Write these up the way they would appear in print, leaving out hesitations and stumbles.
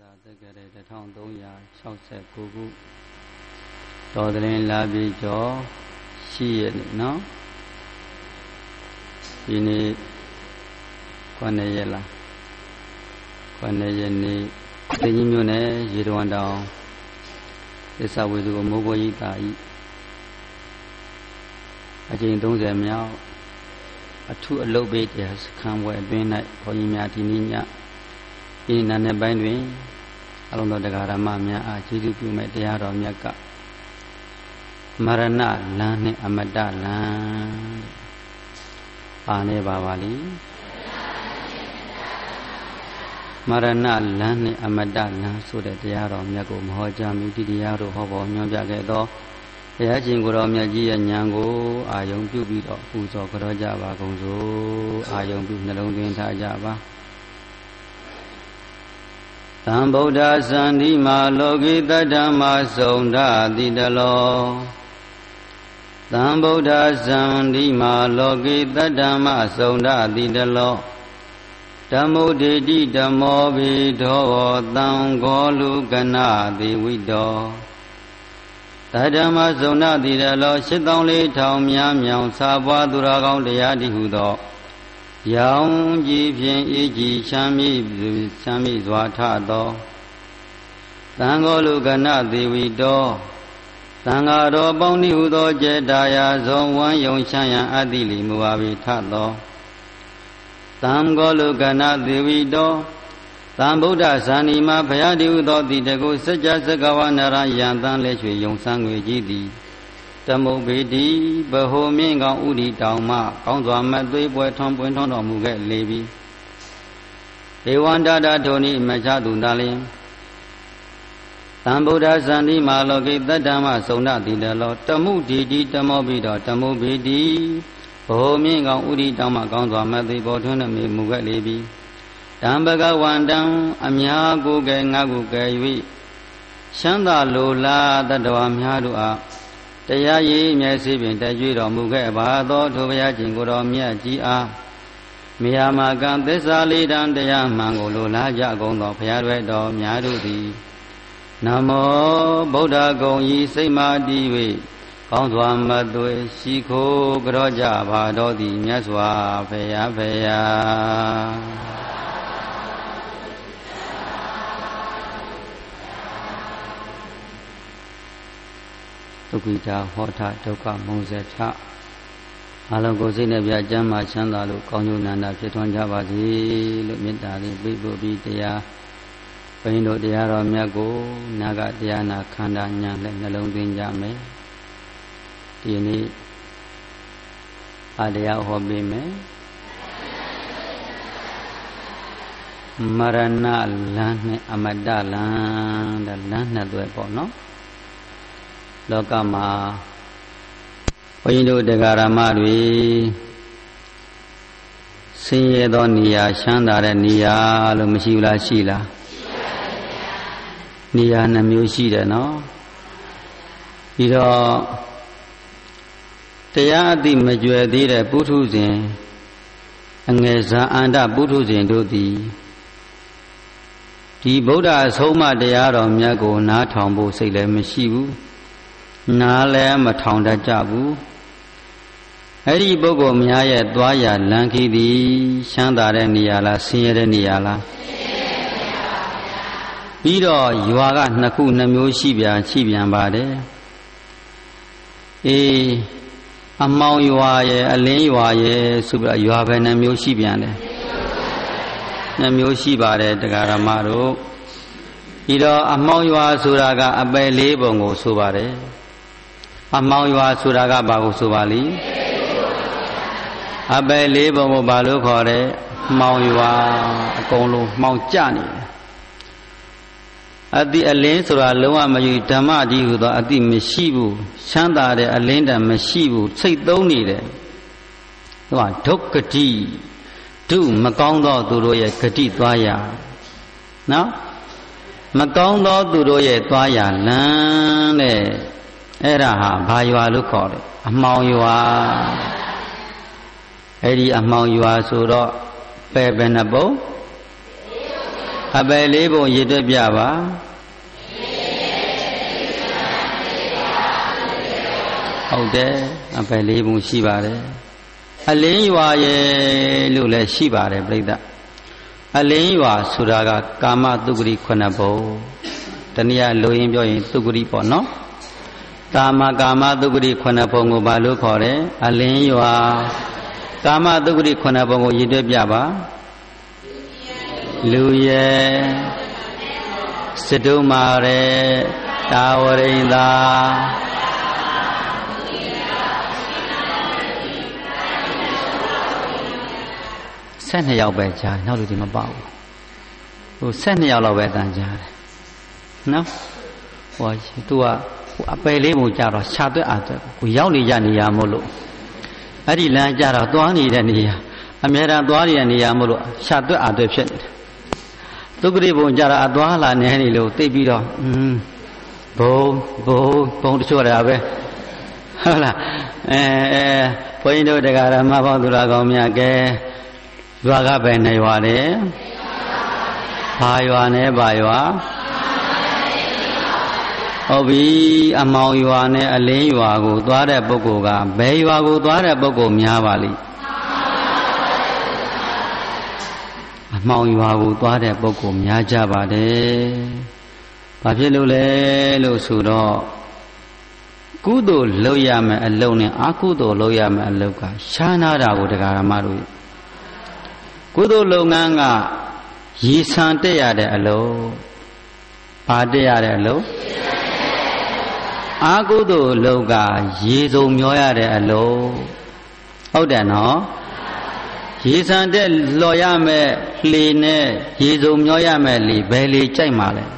သာသက္ကရာ1369ခုတော်သလင်းလာပြီကျော်ရှိရနေနော်ဒီနေ့9ရက်လား9ရက်နေ့သိကြီးမြို့နယ်ရေတဝန်တောင်သစ္စာဝေစုမိုးဘောကြီးတာဤအကျဉ်30မြောက်အထုအလုပ်ပေးတရားစခန်းဝဲအတွင်း၌ခေါင်းကြီးများဒီနေ့ညဒီနာနဲ့ပိုင်းတွင်အလုံးတော်တရားဓမ္မများအားကျေးဇူးပြုမဲ့တရားတော်မြတ်ကမရဏလမ်းနှင့်အမတလမ်းပါနေပါလိမရဏလမ်းနှင့်အမတလမ်းဆိုတဲ့တရားတော်မြတ်ကိုမဟောကြားမီဒီတရားတို့ဟောပေါ်ညွှန်ပြခဲ့သောတရားရှင်ကိုယ်တော်မြတ်ကြီးရဲ့ဉာဏ်ကိုအာယုံပြုပြီးတော့ပူဇော်ကြောကြပါကုန်စို့အာယုံပြုနှလုံးသွင်းထားကြပါသံဗုဒ္ဓစန္ဒီမာလောကိတ္တဓမ္မဆုံးဓာတိတလောသံဗုဒ္ဓစန္ဒီမာလောကိတ္တဓမ္မဆုံးဓာတိတလောဓမ္မုဒိတိဓမ္မောဘိဒောသံဃောလူကနာတိဝိတောတဓမ္မဆုံးဓာတိတလော84,000များမြောင်စာပွားသူတော်ကောင်းတရားတိဟုသောရောင်ကြည်ဖြင့်အေးကြည်ချမ်းမြေ့စွာထသောသံဃောလူကနသေဝီတောသံဃာတော်ပေါင်းဤဟုသောကျေတာယာဆုံးဝမ်းယုံချမ်းရန်အတ္တိလီမူပါပေထသောသံဃောလူကနသေဝီတောသံဗုဒ္ဓဇာနီမှာဘုရားတည်းဟုသောတိတကုစัจ जा စကဝနရယံတန်လဲချွေယုံဆန်းငွေကြီးသည်တမုဘေတိဘဟိုမြင့်ကောင်းဥဒိတောင်မှကောင်းစွာမသွေးပွဲထွန်းပွင့်ထွန်းတော်မူခဲ့လေပြီဒေဝန္တတာထိုနည်းမချသူသာလျင်သံဗုဒ္ဓဇန္တိမာလောကိတ္တဓမ္မဆုံးဓတိတလောတမှုဒီတိတမောပိတော်တမုဘေတိဘဟိုမြင့်ကောင်းဥဒိတောင်မှကောင်းစွာမသွေးပွဲထွန်းတော်မူခဲ့လေပြီတံဘဂဝန္တံအများကိုကဲငါကိုကဲ၍ချမ်းသာလိုလားတတဝများတို့အားတရားရည်မျက်စိဖြင့်တကြွတော်မူခဲ့ပါသောထိုဘုရားရှင်ကိုယ်တော်မြတ်ကြီးအားမေယမာကံသစ္စာလေးတန်တရားမှန်ကိုလိုလားကြကုန်သောဘုရားရွယ်တော်များတို့သည်နမောဗုဒ္ဓဂုံဤစိတ်မာတည်၍ကောင်းစွာမသွေရှိခိုးကြောကြပါတော်သည်မြတ်စွာဘုရားဖရာဒုက္ခိတာဟောထဒုက္ခမုံစေထအလုံးကိုယ်စိတ်နဲ့ပြကျမ်းမာချမ်းသာလို့ကောင်းကျိုးနန္ဒဖြစ်ထွန်းကြပါစေလို့မေတ္တာလေးပေးဖို့ပြီးတရားဘုန်းတို့တရားတော်မြတ်ကိုနာဂတရားနာခန္ဓာညာနဲ့နှလုံးသွင်းကြမယ်ဒီနေ့တရားဟောပေးမယ်မရဏလမ်းနဲ့အမတလမ်းတဲ့လမ်းနှစ်သွဲပေါ့နော်လောကမှာဘုန်းကြီးတို့တရားဓမ္မတွေဆင်းရဲသောနေရာချမ်းသာတဲ့နေရာလို့မရှိဘူးလားရှိလားနေရာနှမျိုးရှိတယ်နော်ပြီးတော့တရားအသိမကြွယ်သေးတဲ့ပုထုဇဉ်အငယ်ဇာအန္တပုထုဇဉ်တို့သည်ဒီဗုဒ္ဓအဆုံးအမတရားတော်မြတ်ကိုနားထောင်ဖို့စိတ်လည်းမရှိဘူးနားလည်းမထောင်တတ်ကြဘူးအဲ့ဒီပုဂ္ဂိုလ်များရဲ့သွားရလမ်းခီးသည်ချမ်းသာတဲ့နေရာလားဆင်းရဲတဲ့နေရာလားပြီးတော့ရွာကနှစ်ခုနှစ်မျိုးရှိပြန်ပါတယ်အေးအမောင်ရွာရဲ့အလင်းရွာရဲ့ဆိုပြီးရွာပဲနှစ်မျိုးရှိပြန်တယ်နှစ်မျိုးရှိပါတယ်တရားဓမ္မတို့ပြီးတော့အမောင်ရွာဆိုတာကအပယ်လေးပုံကိုဆိုပါတယ်အမောင်ရွာဆိုတာကဘာကိုဆိုပါလိအပယ်လေးပုံကိုဘာလို့ခေါ်တယ်မှောင်ရွာအကုန်လုံးမှောင်ကျနေတယ်အတိအလင်းဆိုတာလုံးဝမယူဓမ္မကြီးဟူသောအတိမရှိဘူးချမ်းသာတဲ့အလင်းတည်းမရှိဘူးစိတ်သုံးနေတယ်သူကဒုက္ခတိဒုမကောင်းသောသူတို့ရဲ့ဂတိသွားရနော်မကောင်းသောသူတို့ရဲ့သွားရလမ်းတဲ့အဲ့ဒါဟာဘာရွာလို့ခေါ်တယ်အမှောင်ရွာအဲ့ဒီအမှောင်ရွာဆိုတော့ပဲနှပုံအပယ်လေးပုံရည်တွက်ပြပါဟုတ်တယ်အပယ်လေးပုံရှိပါတယ်အလင်းရွာရဲ့လို့လည်းရှိပါတယ်ပြိဿအလင်းရွာဆိုတာကကာမတုဂတိ9ပုံတနည်းလိုရင်းပြောရင်တုဂတိပေါ့နော်ကာမတုဂတိ9ပုံကိုဘာလို့ခေါ်တယ်အလင်းရွာကာမတုဂတိ9ပုံကိုရည်တွက်ပြပါလူရဲ့စတုမာရဲတာဝရိန္ဒာ12ယောက်ပဲကြားနောက်လူတွေမပေါ့ဘူးဟို12ယောက်လောက်ပဲတန်ကြားတယ်နော်ဟိုသူကအပယ်လေးပုံကြတော့ရှာသွက်အားသွက်ကိုရောက်နေကြနေရမို့လို့အဲ့ဒီလမ်းကြတော့သွားနေတဲ့နေရာအများအားသွားနေတဲ့နေရာမို့လို့ရှာသွက်အားသွက်ဖြစ်နေတယ်ဒုက္ခရိပုံကြတော့အသွားလာနေနေလို့သိပြီးတော့ဘုံတချို့ရပဲဟုတ်လားဘုန်းကြီးတို့တရားဓမ္မပေါင်းသူတော်ကောင်းများကဲရွာကပဲနေရွာတယ်ဘာရွာနဲ့ဘာရွာဟုတ်ပြီအမောင်ရွာနဲ့အလင်းရွာကိုသွားတဲ့ပုဂ္ဂိုလ်ကဘယ်ရွာကိုသွားတဲ့ပုဂ္ဂိုလ်များပါလိမ့်အမောင်ရွာကိုသွားတဲ့ပုဂ္ဂိုလ်များကြပါတယ်ဘာဖြစ်လို့လဲလို့ဆိုတော့ကုသိုလ်လုပ်ရမယ်အလုံးနဲ့အကုသိုလ်လုပ်ရမယ်အလုပ်ကရှားနာတာကိုတရားဓမ္မတို့ကုသိုလ်လုပ်ငန်းကရည်ဆန်တက်ရတဲ့အလုပ်ဘာတက်ရတဲ့အလုပ်အကုသိုလ်လုပ်ကရေစုံမျောရတဲ့အလုပ်ဟုတ်တယ်နော်ရေဆန်တက်လှော်ရမယ်လှေနဲ့ရေစုံမျောရမယ်လေဘယ်လေကြိုက်မှာလဲ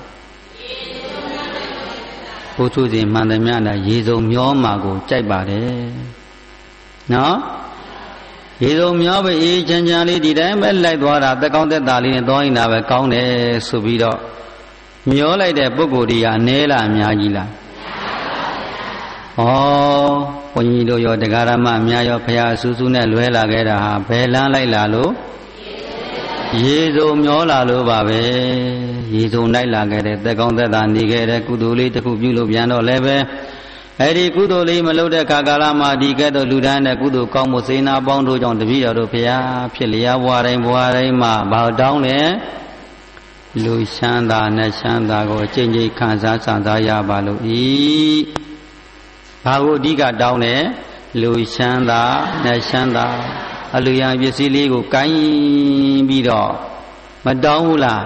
ဘုသူစဉ်မှန်တယ်များလားရေစုံမျောမှာကိုကြိုက်ပါတယ်နော်ရေစုံမျောပဲအေးချမ်းချမ်းလေးဒီတိုင်းပဲလိုက်သွားတာတက်ကောင်းတက်တာလေးနဲ့သွားရင်ဒါပဲကောင်းတယ်ဆိုပြီးတော့မျောလိုက်တဲ့ပုဂ္ဂိုလ်တွေကနဲလားအများကြီးလားဩဘုန်းကြီးတို့ရောတရားဓမ္မအများရောဖရာဆူဆူနဲ့လွဲလာခဲ့တာဟာဘယ်လမ်းလိုက်လာလို့ရေစုံမျောလာလို့ပါပဲရေစုံလိုက်လာခဲ့တဲ့တက်ကောင်းတက်တာနေခဲ့တဲ့ကုသိုလ်လေးတစ်ခုပြုလို့ပြန်တော့လည်းပဲအဲ့ဒီကုသိုလ်လေးမလုပ်တဲ့ခါကာလမှာဒီကဲ့သို့လူတိုင်းတဲ့ကုသိုလ်ကောင်းမှုစေနာပေါင်းတို့ကြောင့်တပည့်တော်တို့ဘုရားဖြစ်လျာဘွားတိုင်းမှာဘာတောင်းလဲလူချမ်းသာနဲ့ချမ်းသာကိုအကျဉ်းချင်းခံစားဆံစားရပါလို့ဤဘာကိုအဓိကတောင်းလဲလူချမ်းသာနဲ့ချမ်းသာအလူရန်ပစ္စည်းလေးကိုကိုင်းပြီးတော့မတောင်းဘူးလား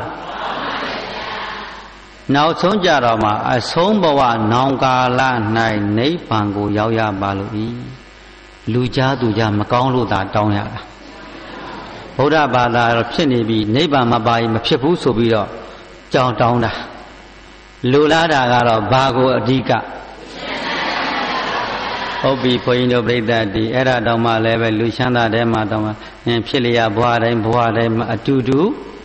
နောက်ဆုံးကြတော့မှအဆုံးဘဝနောင်ကာလ၌နိဗ္ဗာန်ကိုရောက်ရပါလို့ဤလူကြားသူကြားမကောင်းလို့သာတောင်းရတာဗုဒ္ဓဘာသာဖြစ်နေပြီနိဗ္ဗာန်မပါရင်မဖြစ်ဘူးဆိုပြီးတော့ကြောင်းတောင်းတာလူလားတာကတော့ဘာကိုအဓိကဟုတ်ပြီဘုန်းကြီးတို့ပြိဿဒီအဲ့ဒါတောင်မှလည်းပဲလူချမ်းသာတဲ့မှာတောင်မှဖြစ်လျာဘွားတိုင်းမှာအတူတူ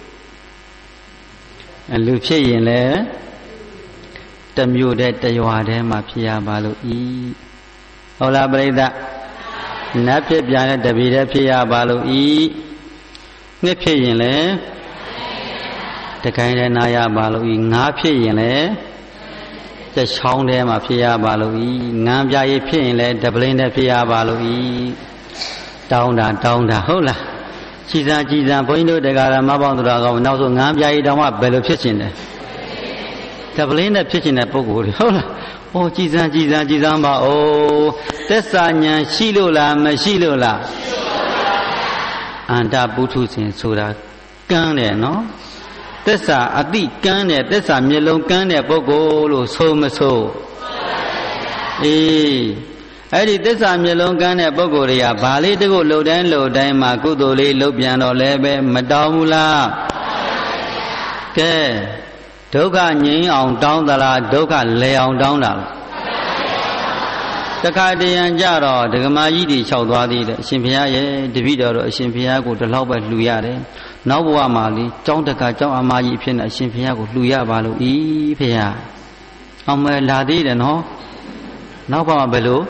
လူဖြစ်ရင်လည်းတမျိုးတည်းတရွာတည်းမှာဖြစ်ရပါလို့ဤဟုတ်လားပြိဿနတ်ဖြစ်ပြန်တဲ့တပည့်တည်းဖြစ်ရပါလို့ဤငှက်ဖြစ်ရင်လည်းတကိုင်းတည်းနာရပါလို့ဤငါးဖြစ်ရင်လည်းတချောင်းတည်းမှာဖြစ်ရပါလို့ဤငန်းပြားရည်ဖြစ်ရင်လည်းတပလင်းတည်းဖြစ်ရပါလို့ဤတောင်းတာဟုတ်လားကြည်စံဘုန်းကြီးတို့တရားဓမ္မပေါင်းတော်ကောင်နောက်ဆုံးငန်းပြားရည်တောင်းမှဘယ်လိုဖြစ်ခြင်းလဲတပလင်းနဲ့ဖြစ်ခြင်းတဲ့ပုဂ္ဂိုလ်တွေဟုတ်လားဩကြည်စံပါဩသက်စာဉာဏ်ရှိလို့လားမရှိလို့လားအန္တပုထုဇဉ်ဆိုတာကန်းတယ်နော်သက်စာအတိကန်းတယ်သက်စာမျက်လုံးကန်းတဲ့ပုဂ္ဂိုလ်လို့ဆိုမဆိုအေးအဲ့ဒီသက်စာမျက်လုံးကန်းတဲ့ပုဂ္ဂိုလ်တွေကဘာလေးတကုတ်လှုပ်တိုင်းမှာကုသိုလ်လေးလှုပ်ပြန်တော့လည်းပဲမတောင်းဘူးလားကဲဒုက္ခငြိမ်းအောင်တောင်းသလားဒုက္ခလဲအောင်တောင်းတာလားတခါတရံကြတော့ဒကမာကြီးတွေလျှောက်သွားသေးတယ်အရှင်ဘုရားရဲ့တပည့်တော်တို့အရှင်ဘုရားကိုဒီလောက်ပဲလှူရတယ်နောက်ဘဝမှာလေကျောင်းတကာကျောင်းအမကြီးအဖြစ်နဲ့အရှင်ဘုရားကိုလှူရပါလို့ဤဘုရားအောင်မဲလာသေးတယ်နော်နောက်ဘဝဘယ်လို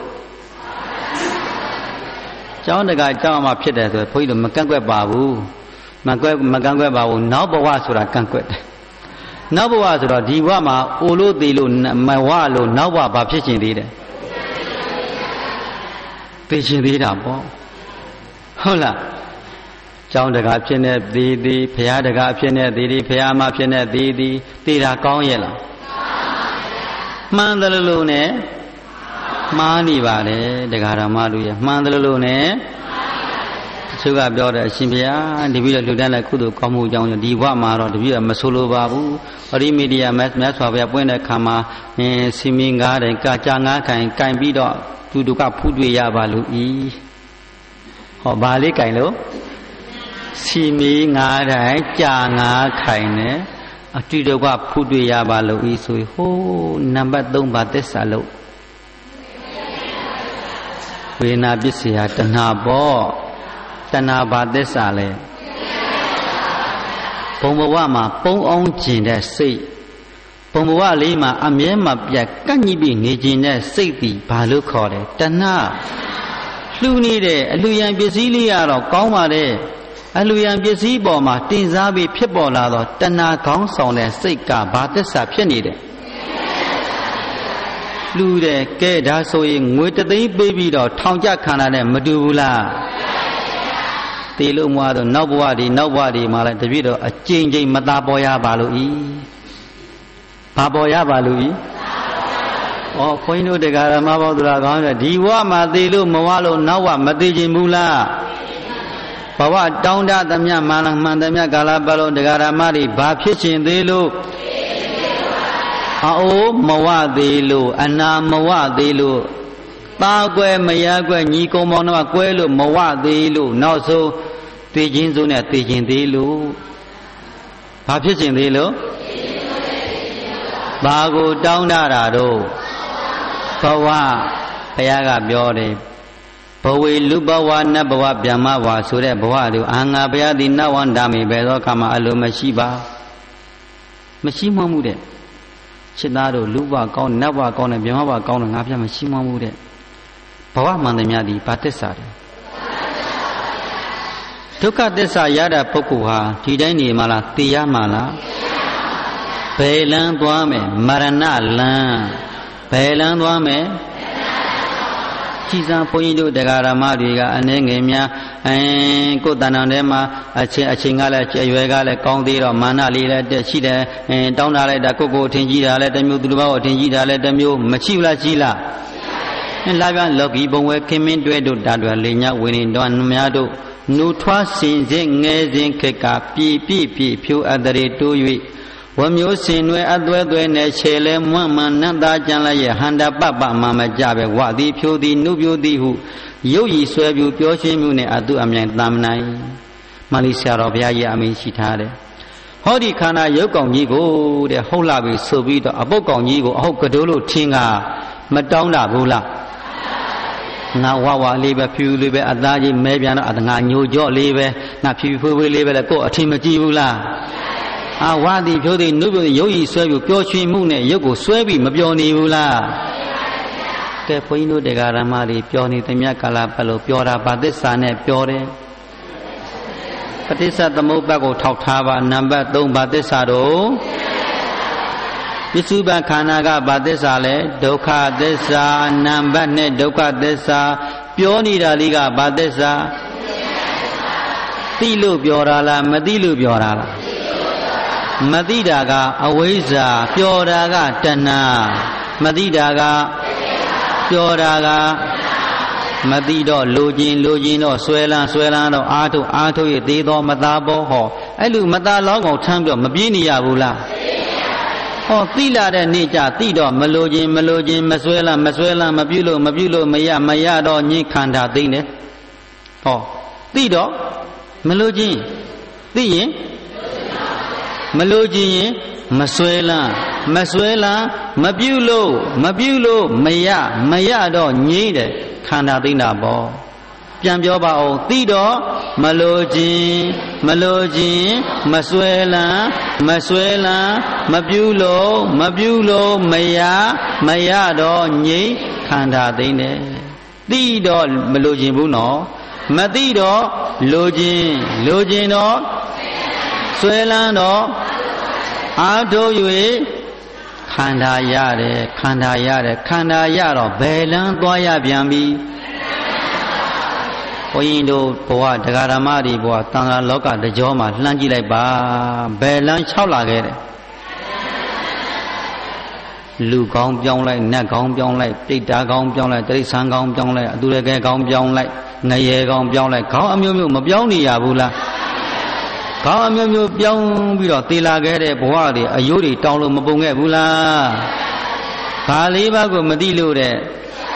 ကျောင်းတကာကျောင်းအမဖြစ်တယ်ဆိုဘုန်းကြီးတို့မကန့်ကွက်ပါဘူးမကန့်ကွက်ပါဘူးနောက်ဘဝဆိုတာကန့်ကွက်တယ်နောက်ဘဝဆိုတော့ဒီဘဝမှာအိုလို့သေးလို့မဝလို့နောက်ဘဝဘာဖြစ်ခြင်းသေးတယ်သိခြင်းသေးတာပေါ့ဟုတ်လားကျောင်းတကာဖြစ်နေသေးသည်ဘုရားတကာဖြစ်နေသေးသည်ဘုရားမဖြစ်နေသေးသည်သိတာကောင်းရဲ့လားမှန်တယ်လို့နဲ့မှားနေပါလေတရားဓမ္မတို့ရဲ့မှန်တယ်လို့နဲ့သူကပြောတယ်အရှင်ဘုရားတပည့်တော်လှူဒန်းတဲ့ကုသိုလ်ကောင်းမှုကြောင့်ဒီဘဝမှာတော့တပည့်တော်မဆိုလိုပါဘူးဟောဒီမီဒီယာမြတ်စွာဘုရားပွင့်တဲ့ခါမှာစီမင်းကားတယ်ကာကြာငါးခိုင်ကင်ပြီးတော့သူတို့ကဖူးတွေ့ရပါလို့ဤဟောဘာလေးကင်လို့စီမင်းငါးတိုင်ကြာငါးခိုင်နဲ့အတူတကွဖူးတွေ့ရပါလို့ဤဆိုဟိုးနံပါတ်3ပါသစ္စာလို့ဝေနာပစ္စယတဏှာပေါ့တဏှာဘာသစ္စာလဲဘုံဘဝမှာပုံအောင်ကျင်တဲ့စိတ်ဘုံဘဝလေးမှာအမြဲမပြတ်ကန့်ညှိပြီးနေကျင်တဲ့စိတ်ဒီဘာလို့ခေါ်တယ်တဏှာလှူနေတဲ့အလှူရန်ပစ္စည်းလေးကတော့ကောင်းပါတယ်အလှူရန်ပစ္စည်းပေါ်မှာတင်စားပြီးဖြစ်ပေါ်လာတော့တဏှာခေါင်းဆောင်တဲ့စိတ်ကဘာသစ္စာဖြစ်နေတယ်လူတဲ့ကဲဒါဆိုရင်ငွေ3သိန်းပေးပြီးတော့ထောင်ကျခံရတဲ့မတူဘူးလားတေလို့မွားတော့နောက်ဘဝဒီမှာလည်းတပြည့်တော့အကျဉ်းချင်းမသာပေါ်ရပါလို့ဤဘာပေါ်ရပါလို့ဤဩခွင်းတို့တရားဓမ္မဘောသူတော်ကောင်းဆိုဒီဘဝမှာတေလို့မဝလို့နောက်ဘဝမသေးခြင်းဘူးလားဘဝတောင်းတသမျှမှန်သမျှကာလပတ်လုံးတရားဓမ္မတွေဘာဖြစ်ခြင်းသေးလို့အိုးမဝသေးလို့အနာမဝသေးလို့သားကွယ်မယားကွယ်ညီကုံမောင်တို့ကွဲလို့မဝသေးလို့နောက်ဆုံးသိချင်းစုနဲ့သိချင်းသေးလို့ဘာဖြစ်ခြင်းသေးလို့ဘာကိုတောင်းတတာတော့ဘဝဘုရားကပြောတယ်ဘဝေလူဘဝနတ်ဘဝဗျမဘဝဆိုတဲ့ဘဝတို့အာငါဘုရားသည်နတ်ဝန္တာမေပဲသောအခါမှာအလိုမရှိပါမရှိမှမှုတဲ့ခြေသားတို့လူဘကောင်းနတ်ဘကောင်းနဲ့ဗျမဘကောင်းနဲ့ငါပြမရှိမှမှုတဲ့ဘဝမှန်သမျှသည်ဘာသစ္စာလဲဒုက္ခသစ္စာရတဲ့ပုဂ္ဂိုလ်ဟာဒီတိုင်းနေမှာလားသိရမှာလားဘယ်လမ်းသွားမယ်မရဏလမ်းဘယ်လမ်းသွားမယ်ကြည်စားဘုန်းကြီးတို့တရားဓမ္မတွေကအနည်းငယ်များကိုယ်တဏ္ဍာထဲမှာအချိန်ကလည်းအရွယ်ကလည်းကောင်းသေးတော့မာနလေးလည်းတက်ရှိတယ်တောင်းတာလိုက်တာကိုယ်ထင်ကြီးတာလည်းတစ်မျိုးသူတစ်ပါးကိုထင်ကြီးတာလည်းတစ်မျိုးမရှိဘူးလားကြီးလားလာပြန်လောကီဘုံဝဲခင်မင်းတွဲတို့တာတွယ်လေညဝင်းနေတော့နများတို့နုထွားစင်စဉ်ငယ်စဉ်ခက်ကပြဖြူအတရေတိုး၍ဝမျိုးစင်ွယ်အသွဲသွဲနဲ့ခြေလဲမွန့်မှန်နတ်သားကြံလိုက်ရဲ့ဟန္တာပပမှမကြပဲဝသည်ဖြိုသည်နုပြိုသည်ဟုရုပ်ရည်ဆွဲပြူပြောရှင်းမှုနဲ့အတုအမြိုင်တမ်းနိုင်မလေးဆရာတော်ဘုရားကြီးအမိန့်ရှိထားတယ်ဟောဒီခန္ဓာရုပ်ကောင်ကြီးကိုတဲ့ဟုတ်လာပြီဆိုပြီးတော့အပုတ်ကောင်ကြီးကိုအဟုတ်ကတိုးလို့ထင်းကမတောင်းတာဘူးလားငါဝလေးပဲဖြူလေးပဲအသားကြီးမဲပြန်တော့ငါညိုကြော့လေးပဲငါဖြူဖွေးလေးပဲလေကိုယ်အထင်မကြည့်ဘူးလားဝါသည်ဖြိုးသည်နုပြုရုပ်ရည်ဆွဲပြီးပျော်ရွှင်မှုနဲ့ရုပ်ကိုဆွဲပြီးမပျော်နေဘူးလားကဲဘုန်းကြီးတို့တရားဓမ္မတွေပျော်နေသမျှကာလပတ်လို့ပျော်တာဗာသစ္စာနဲ့ပျော်တယ်ပဋိစ္စသမုပ္ပါဒ်ကိုထောက်ထားပါနံပါတ်3ဗာသစ္စာတော့ပစ္စုပန်ခန္ဓာကဗာသစ္စာလဲဒုက္ခသစ္စာနံပါတ်2ဒုက္ခသစ္စာပြောနေတာလေးကဗာသစ္စာသိလို့ပြောတာလားမသိလို့ပြောတာလားမသိတာကအဝိဇ္ဇာပြောတာကတဏှာမသိတာကပြောတာကမသိတော့လိုချင်တော့ဆွဲလန်းတော့အာထုတ်ရသေးသောမသားဘောဟောအဲ့လိုမသားလောကောင်ထမ်းပြီးမပြေးနေရဘူးလားဟောသိလာတဲ့နေ့ကျသိတော့မလိုချင်မဆွဲလန်းမပြုလို့မရတော့ညှိခန္ဓာသိမ့်တယ်ဟောသိတော့မလိုချင်သိရင်မလိုချင်ရင်မဆွဲလန်းမပြုလို့မရတော့ငြိမ့်တယ်ခန္ဓာသိမ့်တာပေါ့ပြန်ပြောပါအောင်သိတော့မလိုချင်မဆွဲလန်းမပြုလို့မရတော့ငြိမ့်ခန္ဓာသိမ့်တယ်သိတော့မလိုချင်ဘူးနော်မသိတော့လိုချင်တော့ဆွဲလန်းတော့အာထုတ်၍ခန္ဓာရတယ်ခန္ဓာရတယ်ခန္ဓာရတော့ဘယ်လန်းသွားရပြန်ပြီဘုန်းကြီးတို့ဘဝတရားဓမ္မတွေဘဝသံဃာလောကတကြောမှာလှမ်းကြည့်လိုက်ပါဘယ်လန်း၆လာခဲ့တယ်လူကောင်းပြောင်းလိုက်နတ်ကောင်းပြောင်းလိုက်ပြိတ္တာကောင်းပြောင်းလိုက်တိရစ္ဆာန်ကောင်းပြောင်းလိုက်အတူတကယ်ကောင်းပြောင်းလိုက်ငရေကောင်းပြောင်းလိုက်ခေါင်းအမျိုးမျိုးမပြောင်းနေရဘူးလားခေါင်းအမျိုးမျိုးပြောင်းပြီးတော့သေလာခဲ့တဲ့ဘဝတွေအယိုးတွေတောင်းလို့မပုံခဲ့ဘူးလားဘာလေးပါးကိုမသိလို့တဲ့ဩ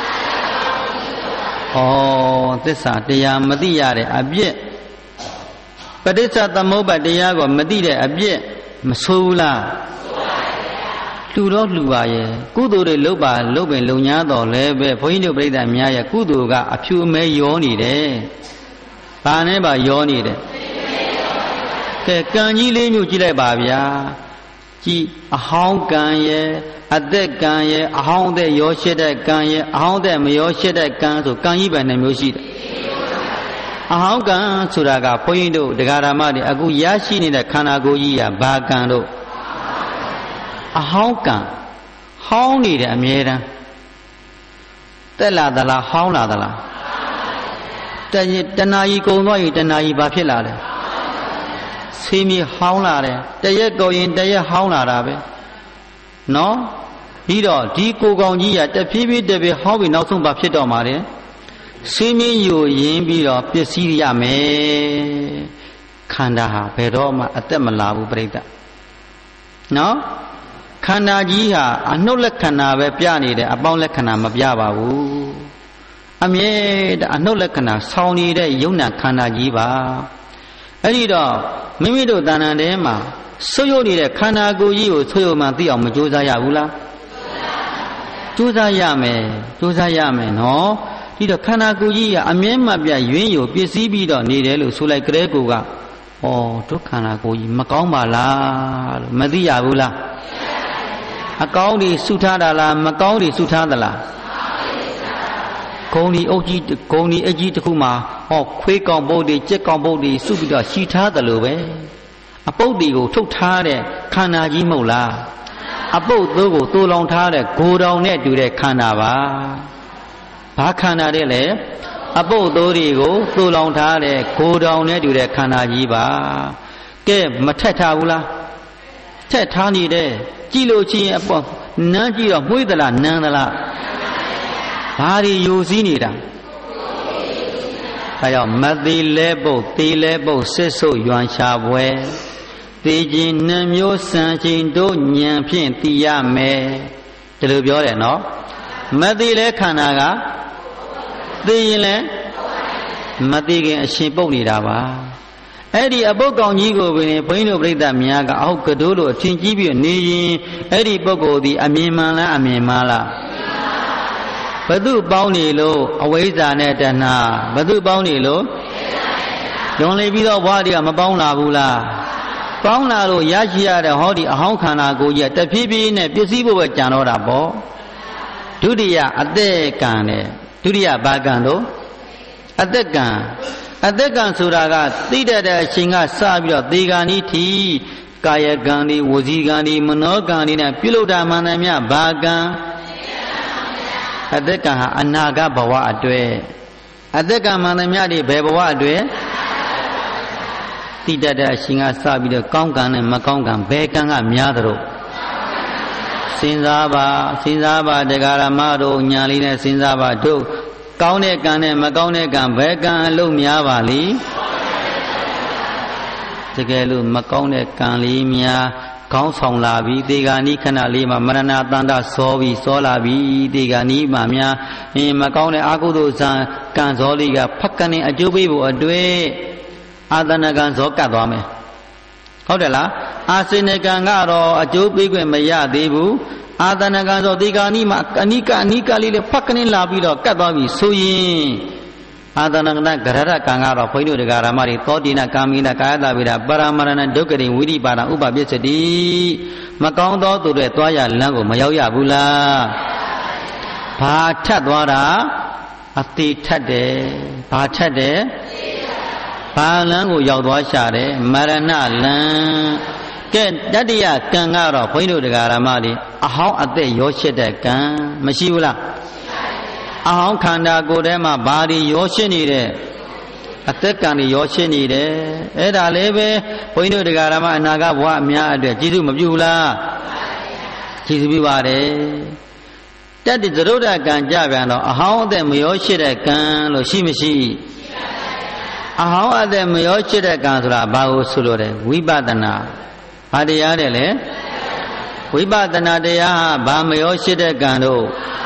သစ္စာတရားမသိရတဲ့အပြစ်ပဋိစ္စသမုပ္ပါတရားကိုမသိတဲ့အပြစ်မဆိုးဘူးလားလူတော့လူပါရဲ့ကုသိုလ်တွေလုပ်ပါလုပ်ပင်လုံညာတော်လဲပဲဘုန်းကြီးတို့ပြိဿများရဲ့ကုသိုလ်ကအဖြူအမဲရောနေတယ်။ဘာနဲ့ပါရောနေတယ်။ကဲကံကြီးလေးမျိုးကြည့်လိုက်ပါဗျာ။ကြည်အဟောင်းကံရဲ့အသက်ကံရဲ့အဟောင်းတဲ့ရောရှိတဲ့ကံရဲ့အဟောင်းတဲ့မရောရှိတဲ့ကံဆိုကံကြီးပဲနှမျိုးရှိတယ်။အဟောင်းကံဆိုတာကဘုန်းကြီးတို့တရားဓမ္မတွေအခုရရှိနေတဲ့ခန္ဓာကိုယ်ကြီးကဘာကံတို့အဟောင်းကံဟောင်းနေတယ်အမြဲတမ်းတက်လာသလားဟောင်းလာသလားတဏှာကြီးကုံသွားရင်တဏှာကြီးဘာဖြစ်လာလဲဆေးမြေဟောင်းလာတယ်တရက်ကုန်ရင်တရက်ဟောင်းလာတာပဲနော်ပြီးတော့ဒီကိုကောင်ကြီးကတဖြည်းဖြည်းဟောင်းပြီးနောက်ဆုံးဘာဖြစ်တော့မှာလဲဆေးမြေယူရင်းပြီးတော့ပစ္စည်းရမယ်ခန္ဓာဟာဘယ်တော့မှအသက်မလာဘူးပြိတ္တနော်ခန္ဓာကြီးဟာအနှုတ်လက္ခဏာပဲပြနေတယ်အပေါင်းလက္ခဏာမပြပါဘူးအမြဲတမ်းအနှုတ်လက္ခဏာဆောင်းနေတဲ့ယုံနာခန္ဓာကြီးပါအဲ့ဒီတော့မိမိတို့တဏ္ဍာထဲမှာဆွယုတ်နေတဲ့ခန္ဓာကိုယ်ကြီးကိုဆွယုတ်မှသိအောင်မကြိုးစားရဘူးလားကြိုးစားရမယ်နော်ဒီတော့ခန္ဓာကိုယ်ကြီးကအမြဲမှပြရွင်းယိုပစ္စည်းပြီးတော့နေတယ်လို့ဆိုလိုက်ကလေးကိုကဩဒုက္ခန္ဓာကိုယ်ကြီးမကောင်းပါလားလို့မသိရဘူးလားအကောင်းတွေစုထားတာလားမကောင်းတွေစုထားသလားဂုံဒီအုပ်ကြီးဂုံဒီအကြီးတစ်ခုမှာဟောခွေးကောင်ပုတ်တွေကြက်ကောင်ပုတ်တွေစုပြီးတော့ရှိထားတယ်လို့ပဲအပုတ်တွေကိုထုတ်ထားတဲ့ခန္ဓာကြီးမဟုတ်လားအပုတ်သိုးကိုသိုးလောင်ထားတဲ့ဂိုတောင်နဲ့တူတဲ့ခန္ဓာပါဘာခန္ဓာတဲ့လဲအပုတ်သိုးတွေကိုသိုးလောင်ထားတဲ့ဂိုတောင်နဲ့တူတဲ့ခန္ဓာကြီးပါကဲမထက်ထားဘူးလားထက်ထားနေတဲ့ကြည့်လို့ချင်းအပေါ်နမ်းကြည့်တော့မှုေးသလားနမ်းသလားဘာတွေယူစည်းနေတာဒါကြောင့်မသေးလဲပုတ်သေးလဲပုတ်စစ်ဆုပ်ရွံရှာပွဲသေခြင်းနှမျိုးစံချိန်တို့ဉာဏ်ဖြင့်သိရမယ်ဒီလိုပြောတယ်နော်မသေးလဲခန္ဓာကသိရင်လဲမသိခင်အရှင်ပုတ်နေတာပါအဲ့ဒီအပုတ်ကောင်ကြီးကိုပင်ဘုန်းကြီးတို့ပြိဿများကအောက်ကတိုးလို့အထင်ကြီးပြီးနေရင်အဲ့ဒီပုဂ္ဂိုလ်ဒီအမြင်မှန်လားအမြင်မှားလားဘသူပေါင်းနေလို့အဝိဇ္ဇာနဲ့တဏှာဘသူပေါင်းနေလို့ယုံလေပြီးတော့ဘွားတွေကမပေါင်းလာဘူးလားပေါင်းလာလို့ရရှိရတဲ့ဟောဒီအဟောင်းခန္ဓာကိုယ်ကြီးတဖြည်းဖြည်းနဲ့ပစ္စည်းဖို့ပဲကြံတော့တာပေါ့ဒုတိယအသက်ကံနဲ့ဒုတိယဘာကံတို့အသက်ကံဆိုတာကသိတတ်တဲ့အချိန်ကစပြီးတော့သေဂာနိထိကာယကံဒီဝစီကံဒီမနောကံဒီနဲ့ပြုလုပ်တာမှန်တယ်မြဘာကံအသက်ကံဟာအနာဂတ်ဘဝအတွက်အသက်ကံမှန်တယ်မြဒီဘယ်ဘဝအတွက်သိတတ်တဲ့အချိန်ကစပြီးတော့ကောင်းကံနဲ့မကောင်းကံဘယ်ကံကများသလဲစဉ်းစားပါတရားဓမ္မတို့ညာလေးနဲ့စဉ်းစားပါတို့ကောင်းတဲ့ကံနဲ့မကောင်းတဲ့ကံဘယ်ကံအလုံးများပါလိတကယ်လို့မကောင်းတဲ့ကံလေးများခေါင်းဆောင်လာပြီးသေဂာနိခဏလေးမှာမရဏတန္တစောလာပြီးသေဂာနိမှာများမကောင်းတဲ့အကုသိုလ်ဇံကံစောလေးကဖက်ကနေအကျိုးပေးဖို့အတွက်အာသနကံစောကတ်သွားမယ်ဟုတ်တယ်လားအာစေနကံကတော့အကျိုးပေးခွင့်မရသေးဘူးအာသနကံဆိုဒီကာနီမှာအနိကလေးလေးဖက်ကနေလာပြီးတော့ကတ်သွားပြီဆိုရင်အာသနကံဂရရကံကတော့ဘုန်းကြီးတို့တရားဓမ္မတွေသောတိနာကာမိနာကာယတဗေဒပရမရဏဒုက္ခရိဝိရိပါဒဥပပစ္စတိမကောင်းသောသူတွေသွားရလမ်းကိုမရောက်ရဘူးလားဘာထက်သွားတာအသေးထက်တယ်ဘာထက်တယ်ဘာလမ်းကိုရောက်သွားရှာတယ်မရဏလမ်းကဲတတိယကံကတော့ဘုန်းကြီးတို့တရားဓမ္မတွေအဟောင်းအသက်ရောရှစ်တဲ့ကံမရှိဘူးလားအဟောင်းခန္ဓာကိုယ်ထဲမှာဘာတွေရောရှစ်နေတဲ့အသက်ကံတွေရောရှင်းနေတယ်အဲ့ဒါလည်းပဲဘုန်းကြီးတို့တရားဓမ္မအနာဂတ်ဘဝအများအတွက်ကျေးဇူးမပြုဘူးလားကျေးဇူးပြုပါတယ်တတ္တိသရုဒ္ဓကံကြပြန်တော့အဟောင်းအသက်မရောရှင်းတဲ့ကံလို့ရှိမရှိအဟောင်းအသက်မရောရှင်းတဲ့ကံဆိုတာဘာကိုဆိုလိုတယ်ဝိပဿနာဘာတရားတဲ့လဲဝိပဿနာတရားဟာဘာမရောရှင်းတဲ့ကံတို့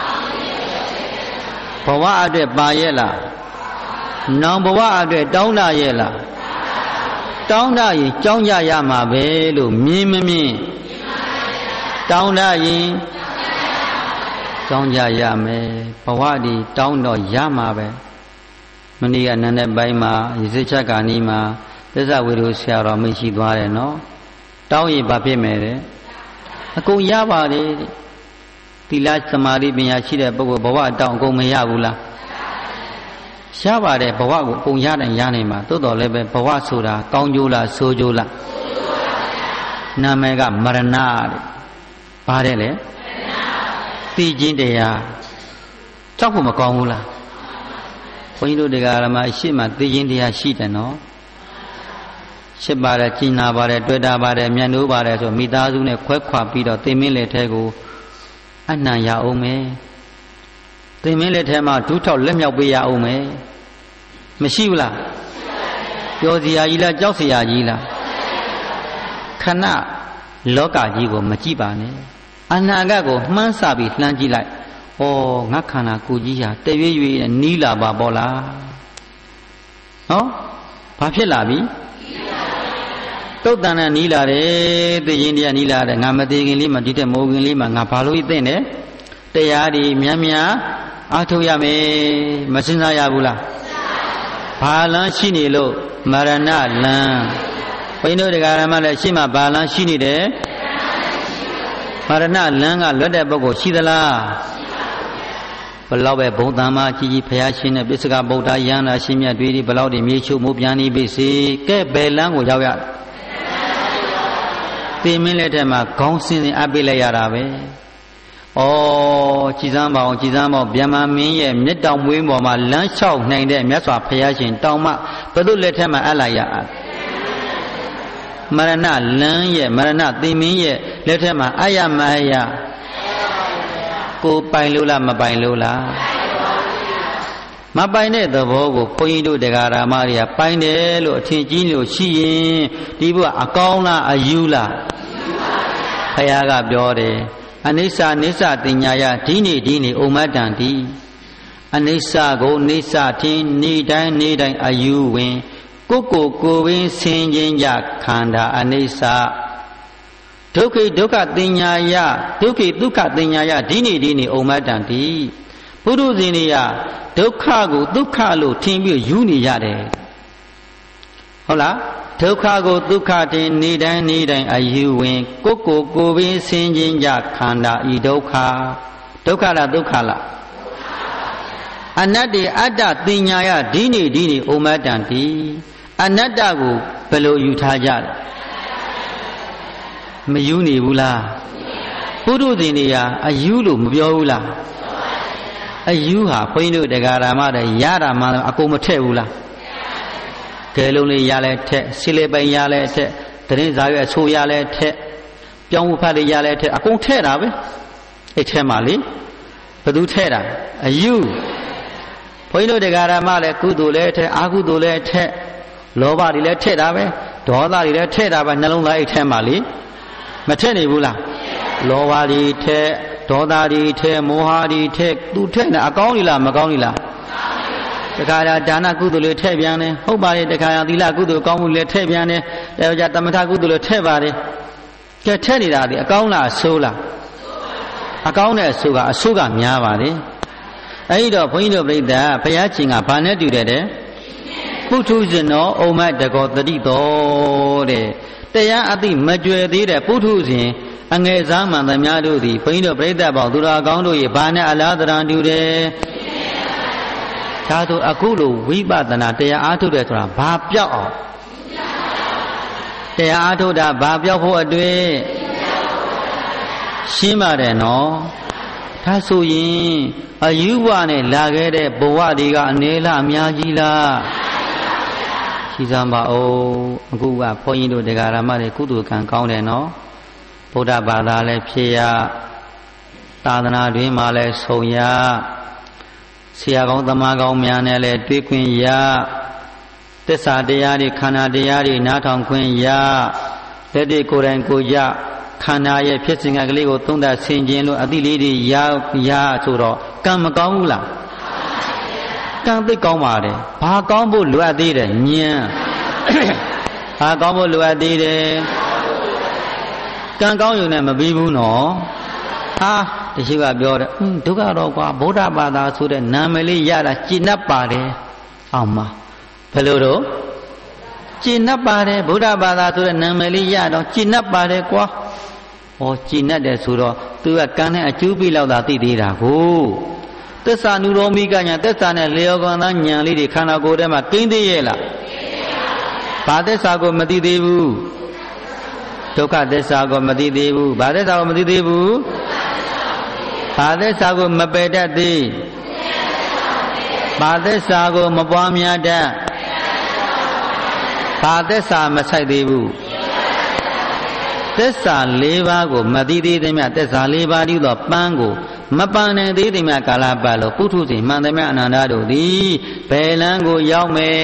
ဘဝအတွက်ပါရဲ့လားနောင်ဘဝအတွက်တောင်းတရဲ့လားတောင်းတရင်ကြောင်းကြရမှာပဲလို့မြင်မမြင်တောင်းတရင်ကြောင်းကြရမယ်ဘဝဒီတောင်းတော့ရမှာပဲမနေ့ကနန်းတဲ့ပိုင်းမှာရေစချက်ကနီးမှာသစ္စာဝေဒုဆရာတော်မိတ်ရှိသွားတယ်နော်တောင်းရင်ဘာဖြစ်မယ်တဲ့အကုန်ရပါတယ်သီလသမာဓိပညာရှိတဲ့ပုဂ္ဂိုလ်ဘဝတောင်းအကုန်မရဘူးလားရပါတယ်ဘဝကိုအကုန်ရနိုင်ရနိုင်မှာသို့တော်လည်းပဲဘဝဆိုတာကောင်းကျိုးလားဆိုးကျိုးလားနာမည်ကမရဏတဲ့ပါတယ်လေသိခြင်းတရားကြောက်ဖို့မကောင်းဘူးလားဘုန်းကြီးတို့တရားဓမ္မအရှိမှသိခြင်းတရားရှိတယ်နော်ရှစ်ပါတယ်ကျင်နာပါတယ်တွေ့တာပါတယ်မျက်နှိုးပါတယ်ဆိုမိသားစုနဲ့ခွဲခွာပြီးတော့သင်မင်းလက်ထဲကိုအနှံရအောင်မယ်သင်မင်းလက်ထဲမှာဒူးထောက်လက်မြောက်ပေးရအောင်မယ်မရှိဘူးလားပြောစရာကြီးလားကြောက်စရာကြီးလားခဏလောကကြီးကိုမကြည့်ပါနဲ့အနာဂတ်ကိုမှန်းဆပြီးလှမ်းကြည့်လိုက်ဩငါခန္ဓာကိုယ်ကြီးဟာတရွေ့ရွေ့နီးလာပါပေါ့လားနော်ဘာဖြစ်လာပြီတုတ်တန်နဲ့နီးလာတယ်သိရင်တရားနီးလာတယ်ငါမသိခင်လေးမှဒီတဲ့မိုးခင်လေးမှငါဘာလို့သိတဲ့တရားဒီများများအားထုတ်ရမယ်မစင်စားရဘူးလားဘာလန်းရှိနေလို့မရဏလန်းဘုန်းကြီးတို့တရားဓမ္မလည်းရှိမှဘာလန်းရှိနေတယ်မရဏလန်းကလွတ်တဲ့ပုဂ္ဂိုလ်ရှိသလားဘလောက်ပဲဘုံတန်မာကြီးကြီးဘုရားရှင်နဲ့ပိစကဗုဒ္ဓယန္တာရှင်မြတ်တွေဒီဘလောက်တွေမြေချုပ်မိုးပြန်နေပြီစေကဲဘယ်လန်းကိုရောက်ရသင်မင်းလက်ထက်မှာခေါင်းစင်းစင်အပ်ပေးလိုက်ရတာပဲဩကြည်စမ်းပါအောင်ကြည်စမ်းပါဗျမ္မာမင်းရဲ့မြတ်တောင်မွေးပေါ်မှာလမ်းလျှောက်နိုင်တဲ့မြတ်စွာဘုရားရှင်တောင်မှဘယ်သူလက်ထက်မှာအပ်လိုက်ရမရဏလန်းရဲ့မရဏသင်မင်းရဲ့လက်ထက်မှာအယမအယကိုပိုင်လို့လားမပိုင်လို့လားမပိုင်တဲ့သဘောကိုဘုန်းကြီးတို့တရားဓမ္မတွေကပိုင်တယ်လို့အထင်ကြီးလို့ရှိရင်ဒီဘုရားအကောင်းလားအယူလားဘုရားကပြောတယ်အနိစ္စနိစ္စတင်ညာယဒီနေ့ဩမတံတိအနိစ္စကိုနိစ္စထင်နေတိုင်းအယူဝင်ကိုဝင်းဆင်ခြင်းကြခန္ဓာအနိစ္စဒုက္ခတင်ညာယဒုက္ခတင်ညာယဒီနေ့ဩမတံတိပုရုဇဉ်တွေကဒုက္ခကိုဒုက္ခလို့ထင်ပြီးယူနေရတယ်ဟုတ်လားဒုက္ခကိုဒုက္ခတင်နေတိုင်းအယူဝင်ကိုဝင်းဆင်ခြင်းကြခန္ဓာဤဒုက္ခလားဒုက္ခလားအနတ္တိအတ္တတင်ညာယဒီနေ့ဩမတံတိအနတ္တကိုဘယ်လိုယူထားကြလဲမယူနေဘူးလားပုရုဇဉ်တွေကအယူလို့မပြောဘူးလားအယူဟာဘုန်းကြီးတို့တရားဓမ္မတွေရတာမှအကုန်မထည့်ဘူးလားကဲလုံးလေးရလဲထက်ဆီလေပိုင်ရလဲထက်တရင်ဇာရွယ်အဆိုးရလဲထက်ပြောင်းမှုဖတ်တွေရလဲထက်အကုန်ထည့်တာပဲအဲ့ထဲမှာလေဘယ်သူထည့်တာအယူဘုန်းကြီးတို့တရားဓမ္မလည်းကုသိုလ်လည်းထက်အကုသိုလ်လည်းထက်လောဘတွေလည်းထည့်တာပဲဒေါသတွေလည်းထည့်တာပဲနှလုံးသားအဲ့ထဲမှာလေမထည့်နေဘူးလားလောဘတွေထက်ဒေါသတွေထက်မောဟတွေထက်သူထက်နေအကောင်းကြီးလားမကောင်းကြီးလားတခါဒါနကုသိုလ်လေးထည့်ပြန်တယ်ဟုတ်ပါရဲ့တခါသီလကုသိုလ်ကောင်းမှုလေးထည့်ပြန်တယ်ဒါကြသမထကုသိုလ်လေးထည့်ပါတယ်ကဲထည့်နေတာဒီအကောင်းလားအဆိုးလားအကောင်းတဲ့အဆိုးကအဆိုးကများပါတယ်အဲဒီတော့ဘုန်းကြီးတို့ပြိဿဘုရားရှင်ကဘာနဲ့တူတယ်ပုထုဇဉ်တော်ဩမတကောတတိတော်တဲ့တရားအသိမကြွယ်သေးတဲ့ပုထုဇဉ်အငယ်စားမှန်သမျှတို့သည်ဘုန်းကြီးတို့ပြိဿပေါင်းသူတော်ကောင်းတို့ရဲ့ဘာနဲ့အလားတရံတူတယ်ဒါဆိုအခုလိုဝိပဿနာတရားအားထုတ်တယ်ဆိုတာဘာပြောက်အောင်တရားထုတ်တာဘာပြောဖို့အတွေ့ရှင်းပါတယ်နော်ဒါဆိုရင်အယူဝနဲ့လာခဲ့တဲ့ဘဝတွေကအနေလားအများကြီးလားရှိစမ်းပါဦးအခုကဘုန်းကြီးတို့တရားဓမ္မတွေကုသိုလ်ကံကောင်းတယ်နော်ဗုဒ္ဓဘာသာလည်းဖြစ်ရသာသနာတွင်မှလည်းဆုံရဆရာကောင်းသမားကောင်းများနဲ့လည်းတွေ့ခွင့်ရသစ္စာတရားတွေခန္ဓာတရားတွေနားထောင်ခွင့်ရလက်တွေကိုယ်တိုင်ကိုရခန္ဓာရဲ့ဖြစ်စဉ်ကလေးကိုသုံးသပ်ဆင်ခြင်လို့အသိလေးတွေရဆိုတော့ကံမကောင်းဘူးလားကံသိကောင်းပါတယ်ဘာကောင်းဖို့လိုအပ်သေးတယ်ဉာဏ်ဘာကောင်းဖို့လိုအပ်သေးတယ်ကံကောင်းရုံနဲ့မပြီးဘူးနော်ဟာတရှိကပြောတယ်ဒုက္ခတော့ကွာဗုဒ္ဓဘာသာဆိုတဲ့နာမည်လေးရတာကျင့်တတ်ပါတယ်အောင်မဘယ်လိုတော့ကျင့်တတ်ပါတယ်ဗုဒ္ဓဘာသာဆိုတဲ့နာမည်လေးရတော့ကျင့်တတ်ပါတယ်ကွာဟောကျင့်တတ်တယ်ဆိုတော့သူကကံနဲ့အကျိုးပေးလောက်တာသိသေးတာကိုသစ္စာနုရောမိကညာသစ္စာနဲ့လျော်ကန်သားဉာဏ်လေးတွေခန္ဓာကိုယ်ထဲမှာကိန်းသေးရဲ့လားဘာသစ္စာကိုမသိသေးဘူးဒုက္ခသစ္စာကိုမသိသေးဘူးဘာသစ္စာကိုမသိသေးဘူးဘာသစ္စာကိုမပယ်တတ်သေးဘာသစ္စာကိုမပွားများတတ်ဘာသစ္စာမဆိုင်သေးဘူးသစ္စာ၄ပါးကိုမသိသေးသည်မြတ်သစ္စာ၄ပါးတည်းသောပန်းကိုမပန်နိုင်သေးသည်မြတ်ကာလပတ်လို့ပုထုဇဉ်မှန်သည်မြတ်အနန္တတို့သည်ဘယ်လန်းကိုရောက်မယ်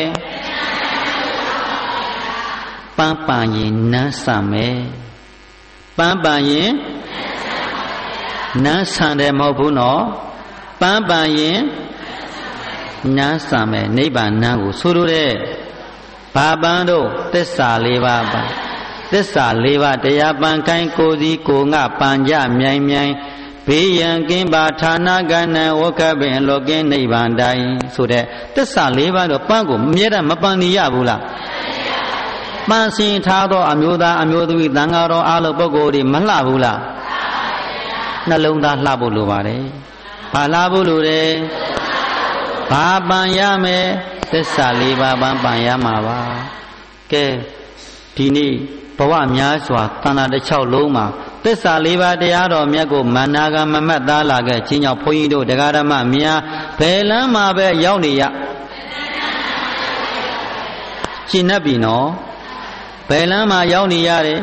ပန်းပန်ရင်နန်းဆံမယ်ပန်းပန်ရင်နန်းဆံတယ်မဟုတ်ဘူးနော်ပန်းပန်ရင်နန်းဆံမယ်နိဗ္ဗာန်နန်းကိုဆိုလိုတဲ့ဘာပန်းတို့သစ္စာ၄ပါးပန်းသစ္စာ၄ပါးတရားပန်းကိုင်းကိုစီကိုငါပန်ကြမြိုင်မြိုင်ဘေးရန်ကင်းပါဌာနကဏ္ဍဝက္ခပင်လောကင်းနိဗ္ဗာန်တိုင်းဆိုတဲ့သစ္စာ၄ပါးတော့ပန်းကိုအမြဲတမ်းမပန်နေရဘူးလားပန်းစင်ထားသောအမျိုးသားအမျိုးသမီးသံဃာတော်အားလုံးပုဂ္ဂိုလ်တွေမလှဘူးလားနှလုံးသားလှဖို့လိုပါတယ်ဘာလှဖို့လိုတယ်ဘာပန်ရမယ်သစ္စာ၄ပါးပန်ရမှာပါကဲဒီနေ့ဘဝများစွာတဏ္ဍာတစ်ချောက်လုံးမှာသစ္စာ၄ပါးတရားတော်မြတ်ကိုမနာကမမှတ်သားလာခဲ့ခြင်းကြောင့်ဘုန်းကြီးတို့တရားဓမ္မများဘယ်လမ်းမှာပဲရောက်နေရရှင်း납ပြီနော်ဘယ်လမ်းမှာရောက်နေရတယ်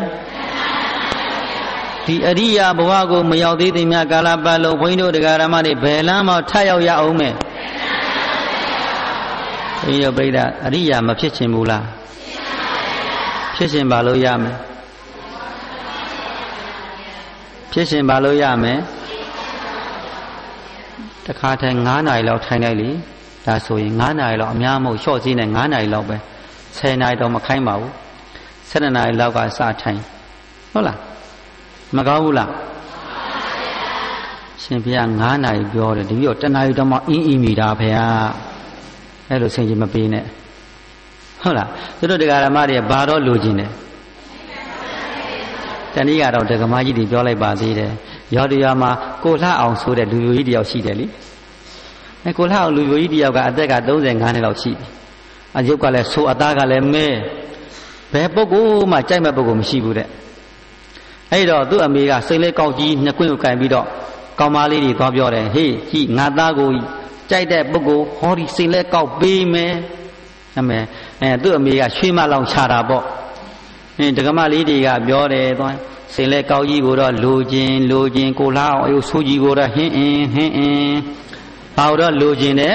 ဒီအရိယာဘဝကိုမရောက်သေးသည်များကာလပတ်လုံးဘုန်းကြီးတို့တရားဓမ္မတွေဘယ်လမ်းမှာထရောက်ရအောင်မယ်ဘုရားပြိဿအရိယာမဖြစ်ချင်ဘူးလားဖြစ်ရှင်ပါလို့ရမယ်ဖြစ်ရှင်ပါလို့ရမယ်တခါတည်း9နာရီလောက်ထိုင်လိုက်လေဒါဆိုရင်9နာရီလောက်အများမဟုတ်ရှော့စည်းနဲ့9နာရီလောက်ပဲ10နာရီတော့မခိုင်းပါဘူး7နာရီလောက်ကစထိုင်ဟုတ်လားမကောင်းဘူးလားရှင်ဘုရား9နာရီပြောတယ်တပည့်တော်1နာရီတော့မှအင်းမိတာဖေဟာအဲ့လိုဆင်ခြင်မပေးနဲ့ဟုတ်လားသူတို့တရားဓမ္မတွေဘာတော့လိုချင်တယ်တနည်းကတော့ဒကမကြီးတွေပြောလိုက်ပါသေးတယ်ရောတရားမှာကိုလှအောင်ဆိုတဲ့လူမျိုးကြီးတယောက်ရှိတယ်လေအဲကိုလှအောင်လူမျိုးကြီးတယောက်ကအသက်က35နှစ်လောက်ရှိပြီအယုတ်ကလည်းဆိုအသားကလည်းမဲဘယ်ပုဂ္ဂိုလ်မှကြိုက်မဲ့ပုဂ္ဂိုလ်မရှိဘူးတဲ့အဲ့တော့သူ့အမေကစိတ်လေးကောက်ကြီးနှစ်ကွင်းကိုကင်ပြီးတော့ကောင်မလေးတွေသွားပြောတယ်ဟေးကြည့်ငါသားကိုကြိုက်တဲ့ပုဂ္ဂိုလ်ဟောဒီစိတ်လေးကောက်ပေးမယ်အမေသူ့အမေကရွှေမလောင်ချတာပေါ့ဒကမလေးတွေကပြောတယ်သွားစိတ်လေးကောက်ကြီးကိုတော့လိုခြင်းကိုလားအောင်အယုဆိုးကြီးကိုတော့ဟင်းအင်းဘာတော့လိုခြင်းတယ်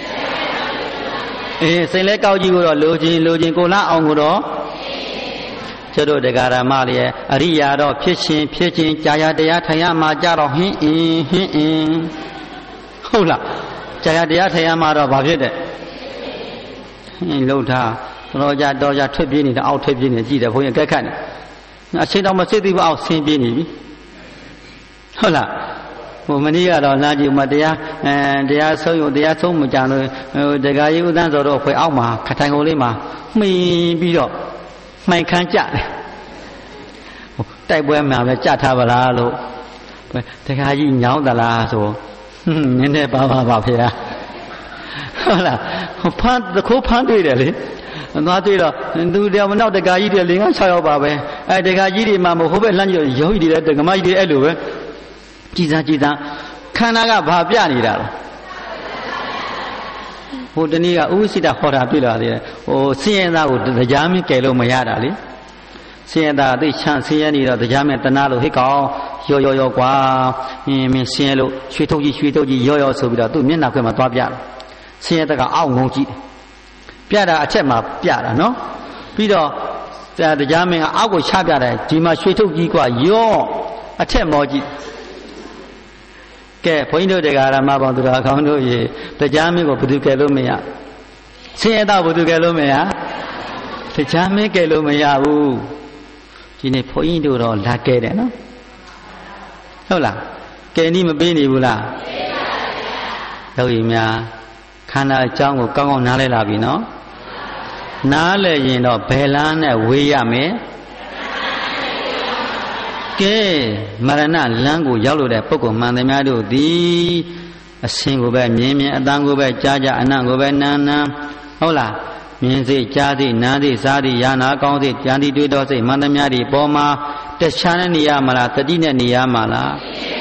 စိတ်လေးကောက်ကြီးကိုတော့လိုခြင်းကိုလားအောင်ကိုတော့ကျတို့တရားဓမ္မတွေအရိယာတော့ဖြစ်ခြင်းကြာရတရားထိုင်ရမှာကြတော့ဟင်းအင်းဟုတ်လားကြာရတရားထိုင်ရမှာတော့ဘာဖြစ်တဲ့လှုပ်ထားတော်ကြထွက်ပြေးနေတာအောက်ထွက်ပြေးနေကြည့်တယ်ဘုန်းကြီးကက်ခတ်နေအချိန်တော့မစစ်သေးဘူးအောက်ဆင်းပြေးနေပြီဟုတ်လားဟိုမနေ့ကတော့လာကြည့်မှတရားဆုံးမကြလို့တရားကြီးဥဒန်းစောတော့ဖွယ်အောက်မှာခထိုင်ကုန်လေးမှာမှီပြီးတော့မှိုင်ခမ်းကြတယ်တိုက်ပွဲမှာပဲကြထားပါလားလို့တရားကြီးညောင်းသလားဆိုနည်းနည်းပါဖေဟာဟုတ်လားဖမ်းတခိုးဖမ်းတွေ့တယ်လေသွားတွေ့တော့သူတယောက်နောက်တကာကြီးတွေ5 6ယောက်ပါပဲတကာကြီးတွေမှမဟုတ်ဘဲလမ်းကြီးရုပ်ကြီးတွေတကမကြီးတွေအဲ့လိုပဲကြည်စားခန္ဓာကဘာပြနေတာလဲဟိုတနေ့ကဥဝိစိတဟောတာတွေ့လာသေးတယ်ဟိုဆင်းရဲသားကိုတရားမင်းကယ်လို့မရတာလေဆင်းရဲသားသိချမ်းဆင်းရဲနေတော့တရားမင်းတနာလို့ဟိကောင်ရောကွာမင်းဆင်းရဲလို့ရွှေထုတ်ကြီးရောဆိုပြီးတော့သူ့မျက်နှာခွဲမှာသွားပြတယ်ဆင်းရဲသားကအောက်ငုံကြည့်ပြတာအချက်မှာပြတာနော်ပြီးတော့တရားမင်းကအောက်ကိုချပြတယ်ဒီမှာရွှေထုတ်ကြီးကွာရောအထက်မောကြည့်ကဲဘုန်းကြီးတို့တရားဓမ္မပေါင်းသူတော်ကောင်းတို့ရေတရားမင်းကိုဘယ်သူကယ်လို့မရဆင်းရဲသားဘယ်သူကယ်လို့မရတရားမင်းကယ်လို့မရဘူးဒီနေ့ဘုန်းကြီးတို့တော့လာကယ်တယ်နော်ဟုတ်လားကယ်နည်းမပေးနေဘူးလားပေးပါဗျာတို့ရင်များခန္ဓာအကြောင်းကိုကောင်းကောင်းနားလည်လာပြီနော်နားလည်ရင်တော့ဘယ်လမ်းနဲ့ဝေးရမယ်ကဲမရဏလမ်းကိုရောက်လို့တဲ့ပုဂ္ဂိုလ်မှန်သမျှတို့သည်အစင်ကိုပဲမြင်အတန်ကိုပဲကြားအနံ့ကိုပဲနာဟုတ်လားမြင်စိတ်ကြားစိတ်နားစိတ်စားစိတ်ယာနာကောင်းစိတ်ကြံတိတွေးတော်စိတ်မှန်သမျှတွေပေါ်မှာတခြားနဲ့နေရမှာလားတတိနဲ့နေရမှာလား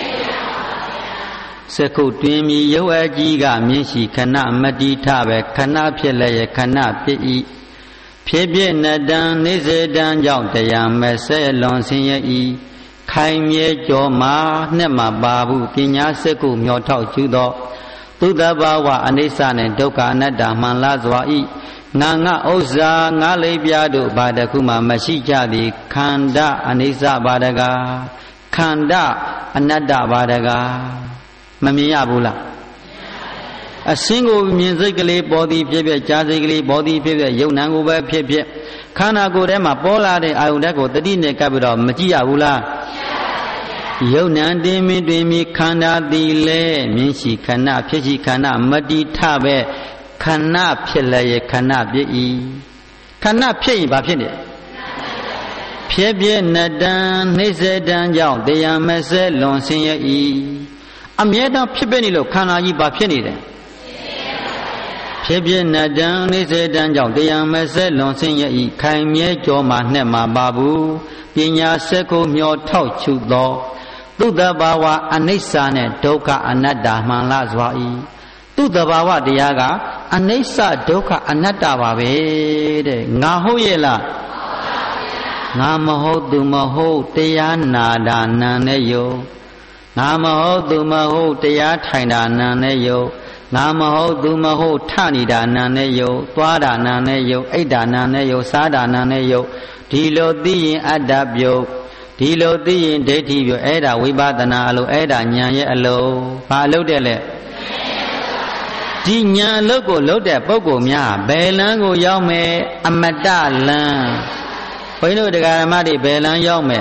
စကုတ်တွင်မီရုပ်အကြီးကမြင်ရှိခဏမတိထပဲခဏဖြစ်လည်းရခဏဖြစ်၏ဖြစ်ဖြစ်နတံနေစေတံကြောင့်တရားမဆဲလွန်ဆင်းရဲ၏ခိုင်မြဲကြောမှာနှစ်မှာပါဘူးပညာစက္ကုမျောထောက်ကျူသောသုတဘာဝအနိစ္စနဲ့ဒုက္ခအနတ္တမှန်လားစွာဤငါဥစ္စာငါလေးပြားတို့ဘာတခုမှမရှိကြသည်ခန္ဓာအနိစ္စဘာတကားခန္ဓာအနတ္တဘာတကားမမြင်ရဘူးလားအစင်းကိုမြင်စိတ်ကလေးပေါ်သည်ဖြစ်ဖြစ်ကြားစိတ်ကလေးပေါ်သည်ဖြစ်ဖြစ်ယုံနံကိုပဲဖြစ်ဖြစ်ခန္ဓာကိုယ်ထဲမှာပေါ်လာတဲ့အာယုန်ဓာတ်ကိုတတိနဲ့ကပ်ပြီးတော့မကြည့်ရဘူးလားယုံနံတင်မင်းတွင်မိခန္ဓာသည်လဲမြင်ရှိခဏဖြစ်ရှိခဏမတိထပဲခဏဖြစ်လည်းရခဏပြည့်၏ခဏဖြစ်ရင်ဘာဖြစ်နေဖြစ်ပြနတံနှိစေတံကြောင့်တရားမဆဲလွန်ဆင်းရဲ၏အမြဲတမ်းဖြစ်ပြနေလို့ခန္ဓာကြီးဘာဖြစ်နေတယ်ဖြစ်ပြနတံနှိစေတံကြောင့်တရားမဆဲလွန်ဆင်းရဲ၏ခိုင်မြဲကြောမှာနှက်မှာပါဘူးပညာစက်ကိုမျောထောက်ချုပ်သောသူတဘာဝအနိစ္စနဲ့ဒုက္ခအနတ္တမှန်လားစွာ၏သူတဘာဝတရားကအနိစ္စဒုက္ခအနတ္တပါပဲတဲ့ငါဟုတ်ရဲ့လားငါမဟုတ်သူမဟုတ်တရားနာတာနာနဲ့ယုံငါမဟုတ်သူမဟုတ်တရားထိုင်တာနာနဲ့ယုံငါမဟုတ်သူမဟုတ်ထနေတာနာနဲ့ယုံသွားတာနာနဲ့ယုံအိတ်တာနာနဲ့ယုံစားတာနာနဲ့ယုံဒီလိုသိရင်အတ္တပြုတ်ဒီလိုသိရင်ဒိဋ္ဌိပြုတ်အဲ့ဒါဝိပဿနာအလို့အဲ့ဒါဉာဏ်ရဲ့အလို့ဘာအလို့တဲ့လဲဒီဉာဏ်အလို့ကိုလုပ်တဲ့ပုဂ္ဂိုလ်များဘယ်လမ်းကိုရောက်မယ်အမတလမ်းဘုန်းကြီးတို့တရားဓမ္မတွေဘယ်လမ်းရောက်မယ်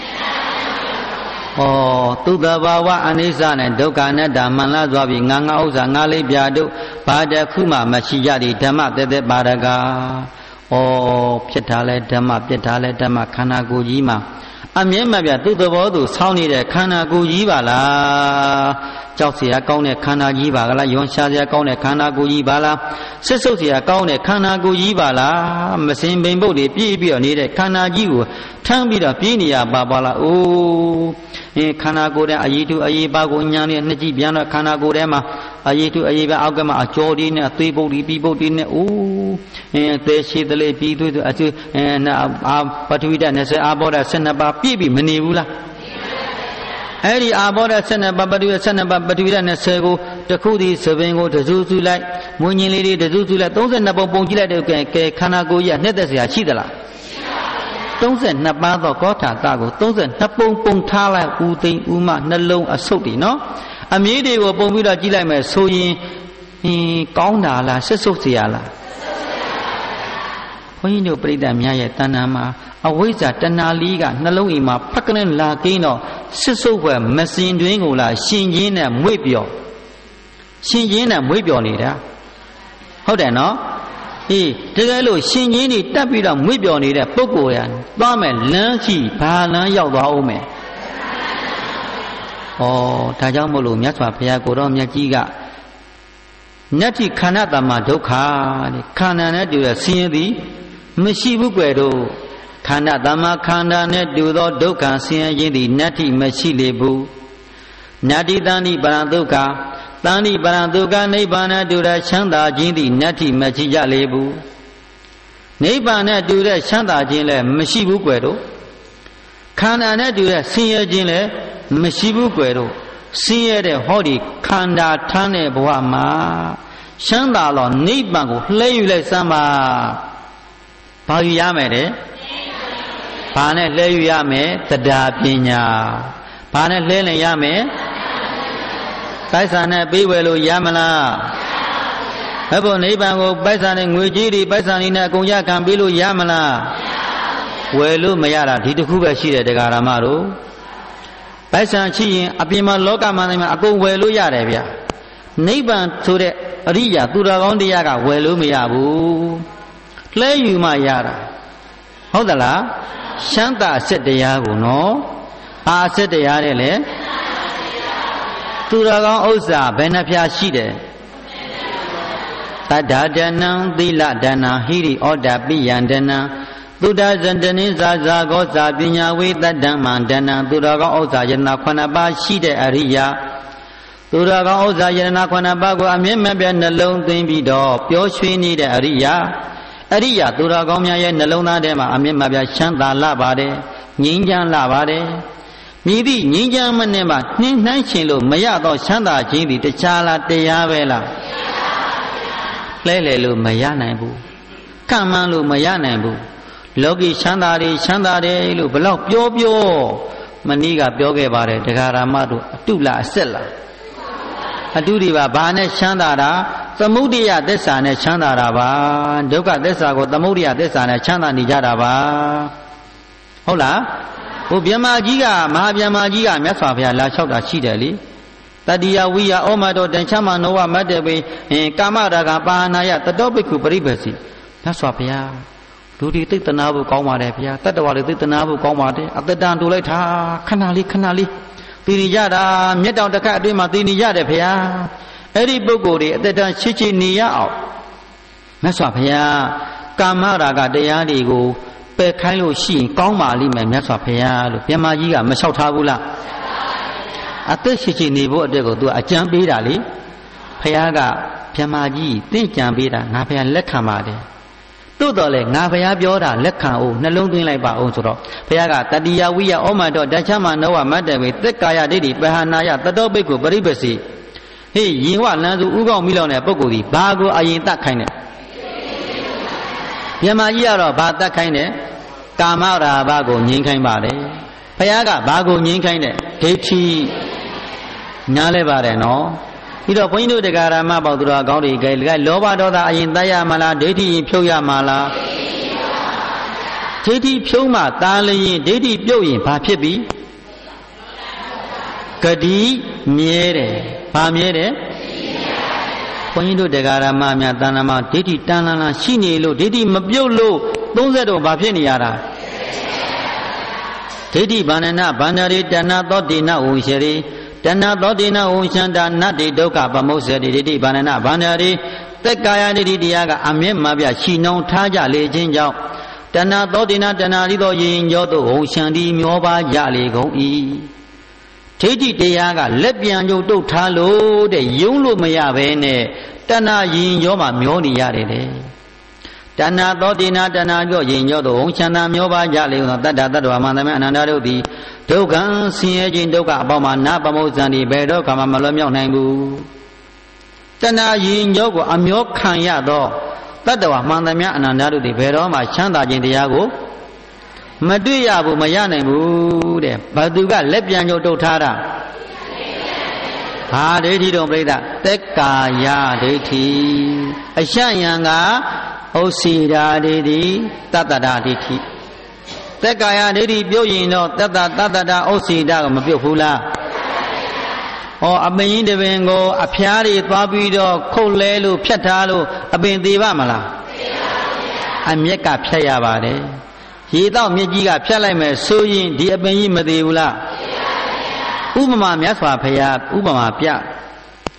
သူတဘာဝအနိစ္စနဲ့ဒုက္ခအနတ္တမှန်လားသွားပြီငါဥစ္စာငါလေးပြတို့ဘာတခုမှမရှိကြသည်ဓမ္မသက်သက်ပါရကဖြစ်တာလဲဓမ္မပြစ်တာလဲဓမ္မခန္ဓာကိုယ်ကြီးမှာအမြဲမပြသူ့သဘောသူဆောင်းနေတဲ့ခန္ဓာကိုယ်ကြီးပါလားကြောက်เสียကောင်းတဲ့ခန္ဓာကြီးပါလားယွန်ရှာเสียကောင်းတဲ့ခန္ဓာကိုယ်ကြီးပါလားစစ်ဆုပ်เสียကောင်းတဲ့ခန္ဓာကိုယ်ကြီးပါလားမစင်ပိန်ပုတ်တွေပြည့်ပြီးတော့နေတဲ့ခန္ဓာကြီးကိုထမ်းပြီးတော့ပြင်းနေရပါလားခန္ဓာကိုယ်ထဲအရေးတူအရေးပါကိုညာနဲ့နှစ်ကြည့်ပြန်တော့ခန္ဓာကိုယ်ထဲမှာအရေးတူအရေးပါအောက်ကမှာအကျော်ဒီနဲ့အသေးပုတ်ဒီပြီးပုတ်ဒီနဲ့သေရှိတလေပြီးသွေးအကျွပထဝီဓာတ်20အာဘောဓာတ်12ပါးပြည့်ပြီးမနေဘူးလားအဲ့ဒီအာဘောဓာတ်12ပါးပထဝီ12ပါးပထဝီဓာတ်20ကိုတစ်ခုဒီသပင်ကိုတစုစုလိုက်မွေးညင်လေးတွေတစုစုလိုက်32ပုံပုံကြည့်လိုက်တဲ့ကဲခန္ဓာကိုယ်ကြီးကနှစ်သက်စရာရှိသလား32ပါးသောကောထာတကို32ပုံပုံထားလိုက်ဦးသိမ့်ဦးမနှလုံးအဆုတ်တွေနော်အမြည်တွေကိုပုံပြီးတော့ကြည့်လိုက်မယ်ဆိုရင်ကောင်းတာလားစစ်ဆုပ်เสียလားဘုန်းကြီးတို့ပြိတ္တများရဲ့တဏ္ဍာမှာအဝိဇ္ဇာတဏှာလေးကနှလုံးအိမ်မှာဖက်ကနဲ့လာကင်းတော့စစ်ဆုပ်ပဲမစင်တွင်းကိုလာရှင်ချင်းနဲ့မွေ့ပြော်ရှင်ချင်းနဲ့မွေ့ပြော်နေတာဟုတ်တယ်နော်တကယ်လို့ရှင်ချင်းတွေတက်ပြီးတော့မွေ့ပြော်နေတဲ့ပုဂ္ဂိုလ်ရသွားမယ်လမ်းရှိဘာလမ်းရောက်သွားအောင်မယ်ဒါကြောင့်မို့လို့မြတ်စွာဘုရားကိုရောမြတ်ကြီးက Nati Kanata Madoka, Kana do a sindi, Meshibu Guedo, Kanatama Kanda net do doka, sindi, Nati Meshilebu, Nati Dani Barandoka, Dani Barandoka, Nebana do that Chanda Jindi, Nati Machija Lebu, Nebana do that Chanda Jinle, Meshibu Guedo, Kana do that senior Jinle, Meshibu Guedo. See the holy Kanda Tane Buama Shandalo Nibango, Lay Samba Payamere Pane Layame, Tadapina Pane Lele Yame Paisana Biwelo Yamala Ebo Nibango, Paisan and Wujiri, Paisanina Kuya Cambilu Yamala Welu Mayara, Titukuba Shire de Garamaro. Paisan chi apima loka manama ako welu yare bya Niban so the Riya Turagondiaga welu miyabu Play you my yara Hodala Shanta said the yago no I said the yarele Turagon Oza Benapia Shide Tadadana Dila Dana Hiri Oda Biyandana Duda Zandani Zaza Goza Binya with the Damandana, Duraga Oza Yana Kwanaba Shide Aria, Duraga Oza Yana Kwanabago, Amemabia Nalone Dimbido, Pioshini de Aria, Aria, Duragomia Nalona Dema, Amemabia Shanta Labade, Ninjan Labade, Midi Ninjan Manema, Ninchilo, Mayado Shanta Jindi, the Chala de Yavela, Lelelu Mayanabu, Kamalu Mayanabu. Logi Shandari, Lu Block Pio, Maniga Bioge Bare, the Garamadu, Tula Sella. Adudiva Bane Shandara, the Mudia Desane Chandaraba, Doka Desago, the Mudia Desane Chanda Nijaraba. Hola, Ubiama Giga, Mabiama Giga, Mesafia, La Chota Chideli. Tadia we are Omado, Denchama Noa Madewe, and Kamaraga Banaya, the Dobiku Pribasi. That's what we are. Duty take the Nabu Komade, Tatawali take the Nabu Komade, at the down to later, Canali, Tinijada, met out the cat, Matini Yada Pia, Eddie Bogori, at the done Chichi Nia. Mesopia, Kamaraga de Yadigo, Pekailo Shi, Komali, Mesopia, Piamagia, Mesotabula. At the Chichi Nivo, they go to a Jambidali, Piaga, Piamaji, think Jambida, Napia Lekamade. Tudole, Navaya Bioda, Lekao, Nalungin like Baotro, Piaga, Tadia, we are Omado, Dachama Noa Madawi, Tekaya Didi, Bahanaya, Tadobiku, Baribasi. Hey, you want Nadu Ugo Milone, Bogudi, Bago, Ayin that kind. Yamayaro, Bad that kind. Kamara, Bago, Ninkain Bade. Piaga, Bago, Ninkain, Kati Nalebare, no? You don't point to the Garama Badura Gaudi, Loba Doda in Dayamala, Deti Pyoya Mala, Teti Pyoma, Dali, Deti Pyoyin, Papibi, Kadi, Miere, Pamiere, point to the Garama, Danama, Deti Tanana, Shinilo, Deti Mabiolo, those that of Bapiniara. Teti Banana, Banari, Dana, Dodina, Usheri. Dana Dodina Unshanda Nadi Doka Bamosa Didi Banana Banari, Tekaya Diaga, Amim Mabia, Shino Taja Legend out. Dana Dodina Danarido Yin Yodo, Oshandi Mioba Yali Go E. Titi Diaga, Lepian Yodo Talo, the Yulu Mayavene, Dana Yin Yoma Mioni Yare. Dana Dodina Dana Yin Yodo, Oshana Mioba Yali, Dada Amanda and Anadi. Dogan, Siegin Doga, Bama, Nabamozani, Bedo, Kamamalomio Nangu. Tana Yin Yogo, Amio Kanyado, Tadawa, Mandamia and Anadu de Bedo, my Chanda Jindiago. Maduyabu, Mayanamu, Baduga, Lepian Yodo Tada. Ah, they don't play that. Teka ya, deti. A Shanyanga, Osida, Didi, Tatada, Diti. Tekaya Didi Bioino, Tata, Osida, Mapula. Or a main de Vengo, a Piari, Babido, Colelu, Pietalo, a Bendivamala. I'm Yeka Piavade. He thought Mijiga Pialame, Suyin, the Aben Medula. Ubama Miaswa Payat, Ubama Pia.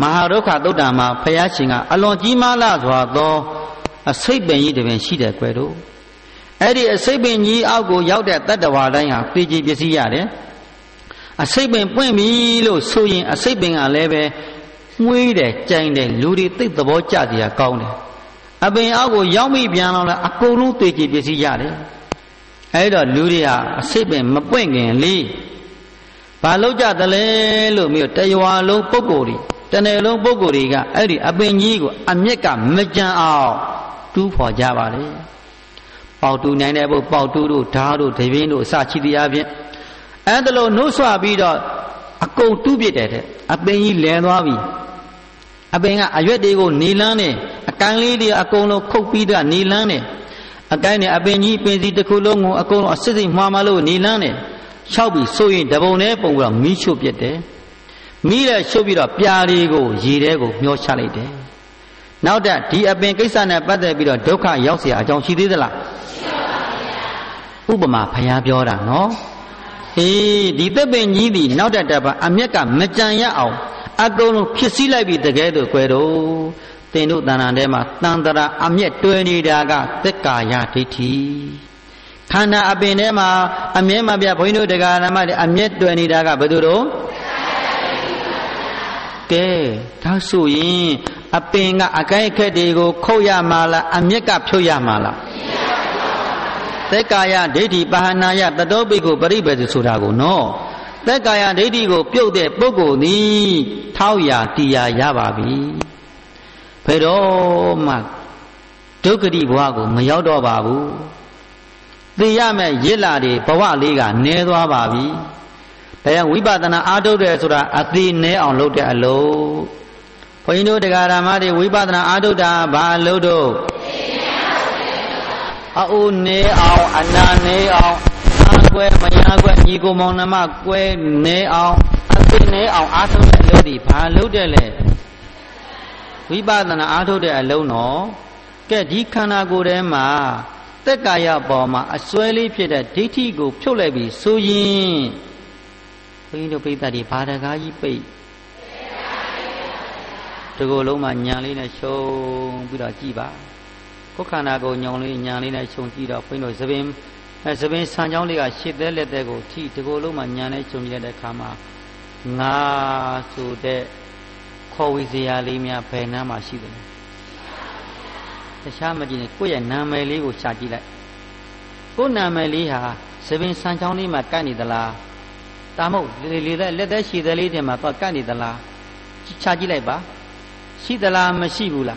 Maharoka Dodama, Payashinga, Alonjima Lazwa, a sabin ye devin she that quedo. Eddie a sabin ye algo out at that the Wadaya, PG Bisiade. A sabin point me lo sewing a sabin a leve, Muide, Jane, Ludi, take the boy Jadia county. A ben algo yummy piano, a colo PG Bisiade. Ada Ludia, a sabin, Mapwing, Lee. Paloja the Lelo, Taywa low pogori. Tanelo Bogoriga, Eddie, a benyigo, a meka, mejan out, 2 for Java. Pautu Nanabo, Pautu, Taro, Tevino, Sachi the Avian. And the Lord no swabida, a go to be dead, a benny Lenovi. A benga, a yedego, Nilane, a kindly, a cono, copida, Nilane. A guy, a benny, penzi the colongo, a cono, a sitting mamalo, Nilane. Shall be so in the bone, but me should be there. Mira should be a piarigo, Jirego, no charity. Now that he have been Kisana, but there be a doka yosia, don't see the la. Ubama Payabiora, no? He did the ben yidi, now that America, Mejanya, I go no Kisila be together, Quedo, Tenu Danandema, Tandara, Amiet 20 daga, Tekaya Titi. Kana Abenema, Amema Biapoino de Garama, Amiet 20 daga, Baduro. Tasu yin a pinga a kaikadigo koya mala amyaka pyoya mala. Tekaya dedi bahanaya the dobigo baribe surago no. Tekaya dedi go pyo de bogo ni tauya tia yababi. Pero ma Dukadi Wago, Mayodo Babu. The Yame Yella de Pawa Liga, Nedwa Babi. Then we bought an auto there so that at the ne on load a low. For you know the Garamadi, we bought an auto da ba lodo. Au ne au, ana ne au, Aqua, Mayagua, Nigo Monama, Que ne au, at ne au, Atom and Lodi, Pa Lodele. We bought an auto there alone, no. Get Dikana go there, ma. The Gaya Boma, a swelly pit at Diti go, Pulebi, so yin. We know people that Padagai pay. To go Loma Nyalina show Budajiba. Kokana go Nyoli Nyalina show Tida, Pino Sabim, as Sabin Sanjoliga shit there, let they go tea to go Loma Nyana show me the Kama. Na so de Kovizia Limia Penama Shiva. The Shamadin, Kuya Nameli or Shagila. Go Nameliha, Sabin Sanjoli Macani the la. Tamo, let that she the lady ma Pacani the la. Chagileba. She the la Mashibula.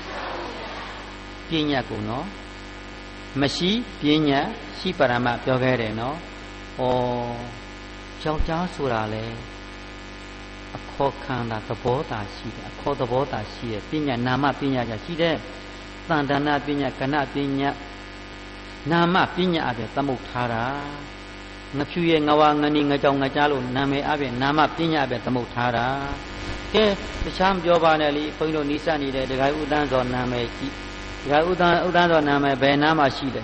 Pina no. Mashi, Pina, she parama, Pogere no. Oh, Chow Surale. A cocanda, the bota, she, a call the bota, she, Pina, Nama, Pina, she there. Sandana, Pina, Cana, Pina, Nama, Pina, Abe, Tamutara. Napuye Nawangani Jong Jalo, Name Abe, Nama Pina Abe, Tamutara. Okay, the Cham Jovanelli, Pino Nisani, the guy who dance on Name, the guy who dance on Name, Benama Shida.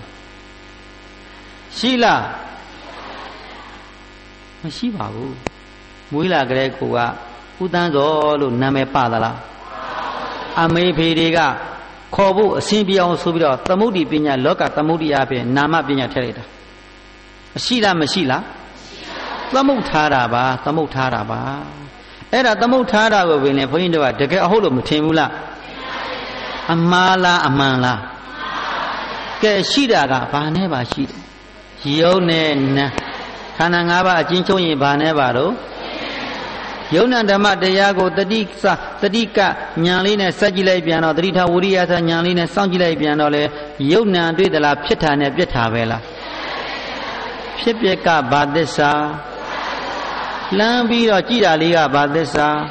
Sheila Mashibabu Muila Grecoa, who dance all Name Padala. Ame Pediga, Kobu, Simbia, Subida, Tamudi Pina, Loka, Tamudi Abe, Nama Pina Terita. Sheila Mashila Tamutara ba, Tamutara ba. Era Tamutara will win a point to get a hold of Mutimula Amala Amala. Get Shidaga, Baneva Shid. Yone Kanangaba, Jinchoni Banevaro. Yona Dama Deago, the Dika, the Dika, Nyanlina, Sagile Piano, the Rita Uriata, Nyanlina, Sangile Pianole, Yona did the La Pieta and Pietavela. Shipyaka Badesa Lambi or Chida Liga Badesa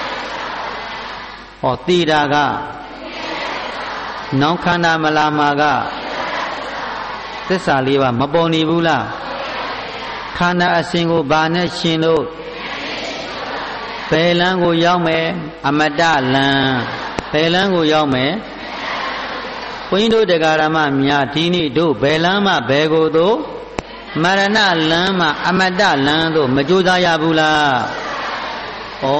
or Tidaga Nonkana Malamaga Tessa Liva Maboni Bula Kana a single Bane Shino Pelango Yame Amada Lan Pelango Yame Window de Garama Mia Tini do Belama Bego do Marana Lama Amada Lando Majuda Yabula. Oh,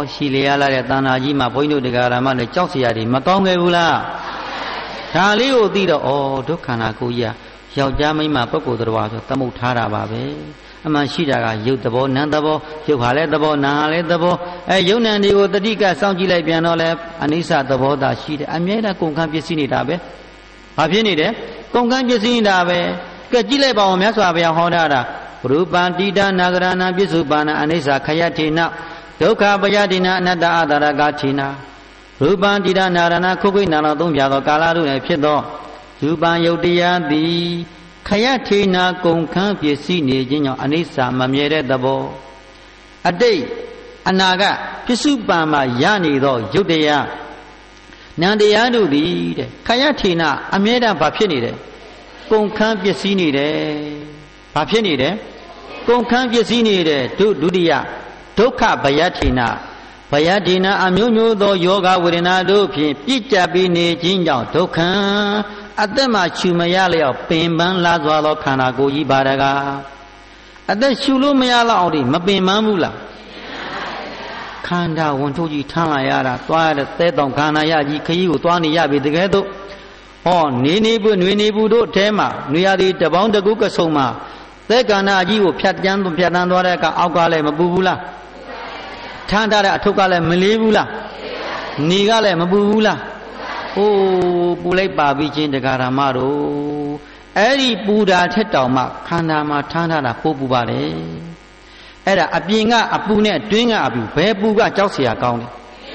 ရှိလေရလာတဲ့တဏှာကြီးမှာဘုန်းကြီးတို့တရားဓမ္မနဲ့ကြောက်เสียရတယ်မကောင်းခဲ့ဘူးလားဒါလေးကိုသိတော့ဒုက္ခနာကိုကြီးကယောက်ျားမိန်းမပုဂ္ဂိုလ်တော်ဆိုသမုတ်ထားတာပါပဲအမှန်ရှိတာကရုပ်သဘောနာမ်သဘောရုပ်ဟာလည်းသဘောနာမ်ဟာလည်းသဘောရုပ်နာမ်တွေကိုတတိကစောင့်ကြည့်လိုက်ပြန်တော့လဲအနိစ္စသဘောသာရှိတယ်အမြဲတမ်းကုန်ခန်းပစ္စည်းနေတာပဲဘာဖြစ်နေတယ်ကုန်ခန်းပစ္စည်းနေတာပဲကဲကြည့်လိုက်ပါဦးမြတ်စွာဘုရားဟောထားတာရူပံတိတနာဂရဏပစ္စုပန္နအနိစ္စခယထေနဒုက္ခပယတိနာအနတ္တအတရကထေနရူပံတိတနာရဏခုခိနာတော်သုံးပြသောကာလတို့၌ဖြစ်သောရူပံယုတ်တရားသည်ခယထေနာကုန်ခန်းပစ္စည်းနေခြင်းကြောင့်အနိစ္စမမြဲတဲ့သဘောအတိတ်အနာဂတ်ပစ္စုပန်မှာရနေသောယုတ်တရားနန္တရားတို့သည်တဲ့ခယထေနာအမြဲတမ်းဘာဖြစ်နေတယ်ကုန်ခန်းပစ္စည်းနေတယ်ဘာဖြစ်နေတယ်ကုန်ခန်းပစ္စည်းနေတယ်ဒုတိယဒုက္ခဘယထေနာဘယထေနာအမျိုးမျိုးသောယောဂဝေဒနာတို့ဖြင့်ပြည့်ကြပ်ပြီးနေခြင်းကြောင့်ဒုက္ခအသက်မှာရှုမရလျောက်ပင်ပန်းလာစွာသောခန္ဓာကိုယ်ကြီးပါတကားအသက်ရှုလို့မရလောက်အောင်ဒီမပင်ပန်းဘူးလားခန္ဓာဝန်ထုတ်ကြီးထမ်းလာရတာသွားရတဲ့သဲတောင်ခန္ဓာရကြီးခရီးကိုသွားနေရပြီတကယ်တော့နေနေဘူးຫນွေနေဘူးတို့အဲမှာຫນွေရသည်တပေါင်းတကူကဆုံမှာသဲကန္နာအကြီးကိုဖြတ်တန်းသွားတဲ့အခါအောက်ကလည်းမပူဘူးလားထမ်းထားတဲ့အထုပ်ကလည်းမလေးဘူးလားနေကလည်းမပူဘူးလားပူလိုက်ပါပြီးချင်းတရားဓမ္မတို့အဲ့ဒီပူတာထက်တောင်မှခန္ဓာမှာထမ်းထားတာပို့ပူပါတယ်အဲ့ဒါအပြင်ကအပူနဲ့အတွင်းကအပူဘယ်ပူကကြောက်เสียကောင်းလဲ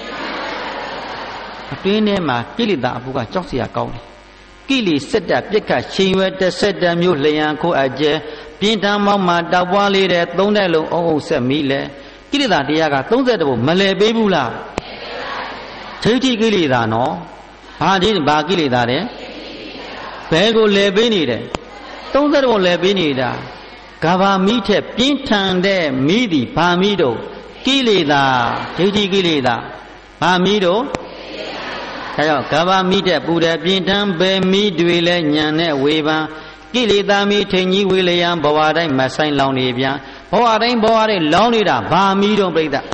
အတွင်းထဲမှာကိလေသာအပူကကြောက်เสียကောင်းတယ်ကိလေစက်တပြက်ခတ်ချိန်ရွယ်တစ်ဆက်တမျိုးလျံခိုးအကျဲပြင်းထန်မောက်မှာတောက်ပွားလေးတဲ့သုံးတဲ့လုံးအုံဆက်မိလဲကိလေသာတရားက30ဘုံမလဲပေးဘူးလားထိဋ္ဌိကိလေသာနော်ဘာကိလေသာတဲ့ဘယ်ကိုလဲပေးနေတယ်30ဘုံလဲပေးနေတာကဘာမိထက်ပြင်းထန်တဲ့မိသည်ဘာမိတော့ကိလေသာဒိဋ္ဌိကိလေသာဘာမိတော့ဒါကြောင့်ကဘာမိတဲ့ပူတဲ့ပြင်းထန်ပဲမိတွေလဲညံတဲ့ဝေဖန်ကိလေသာမိထိန်ကြီးဝေလျံဘဝတိုင်းမဆိုင်လောင်နေပြန်ဘဝတိုင်းလောင်နေတာဘာမိတော့ပြိတ္တ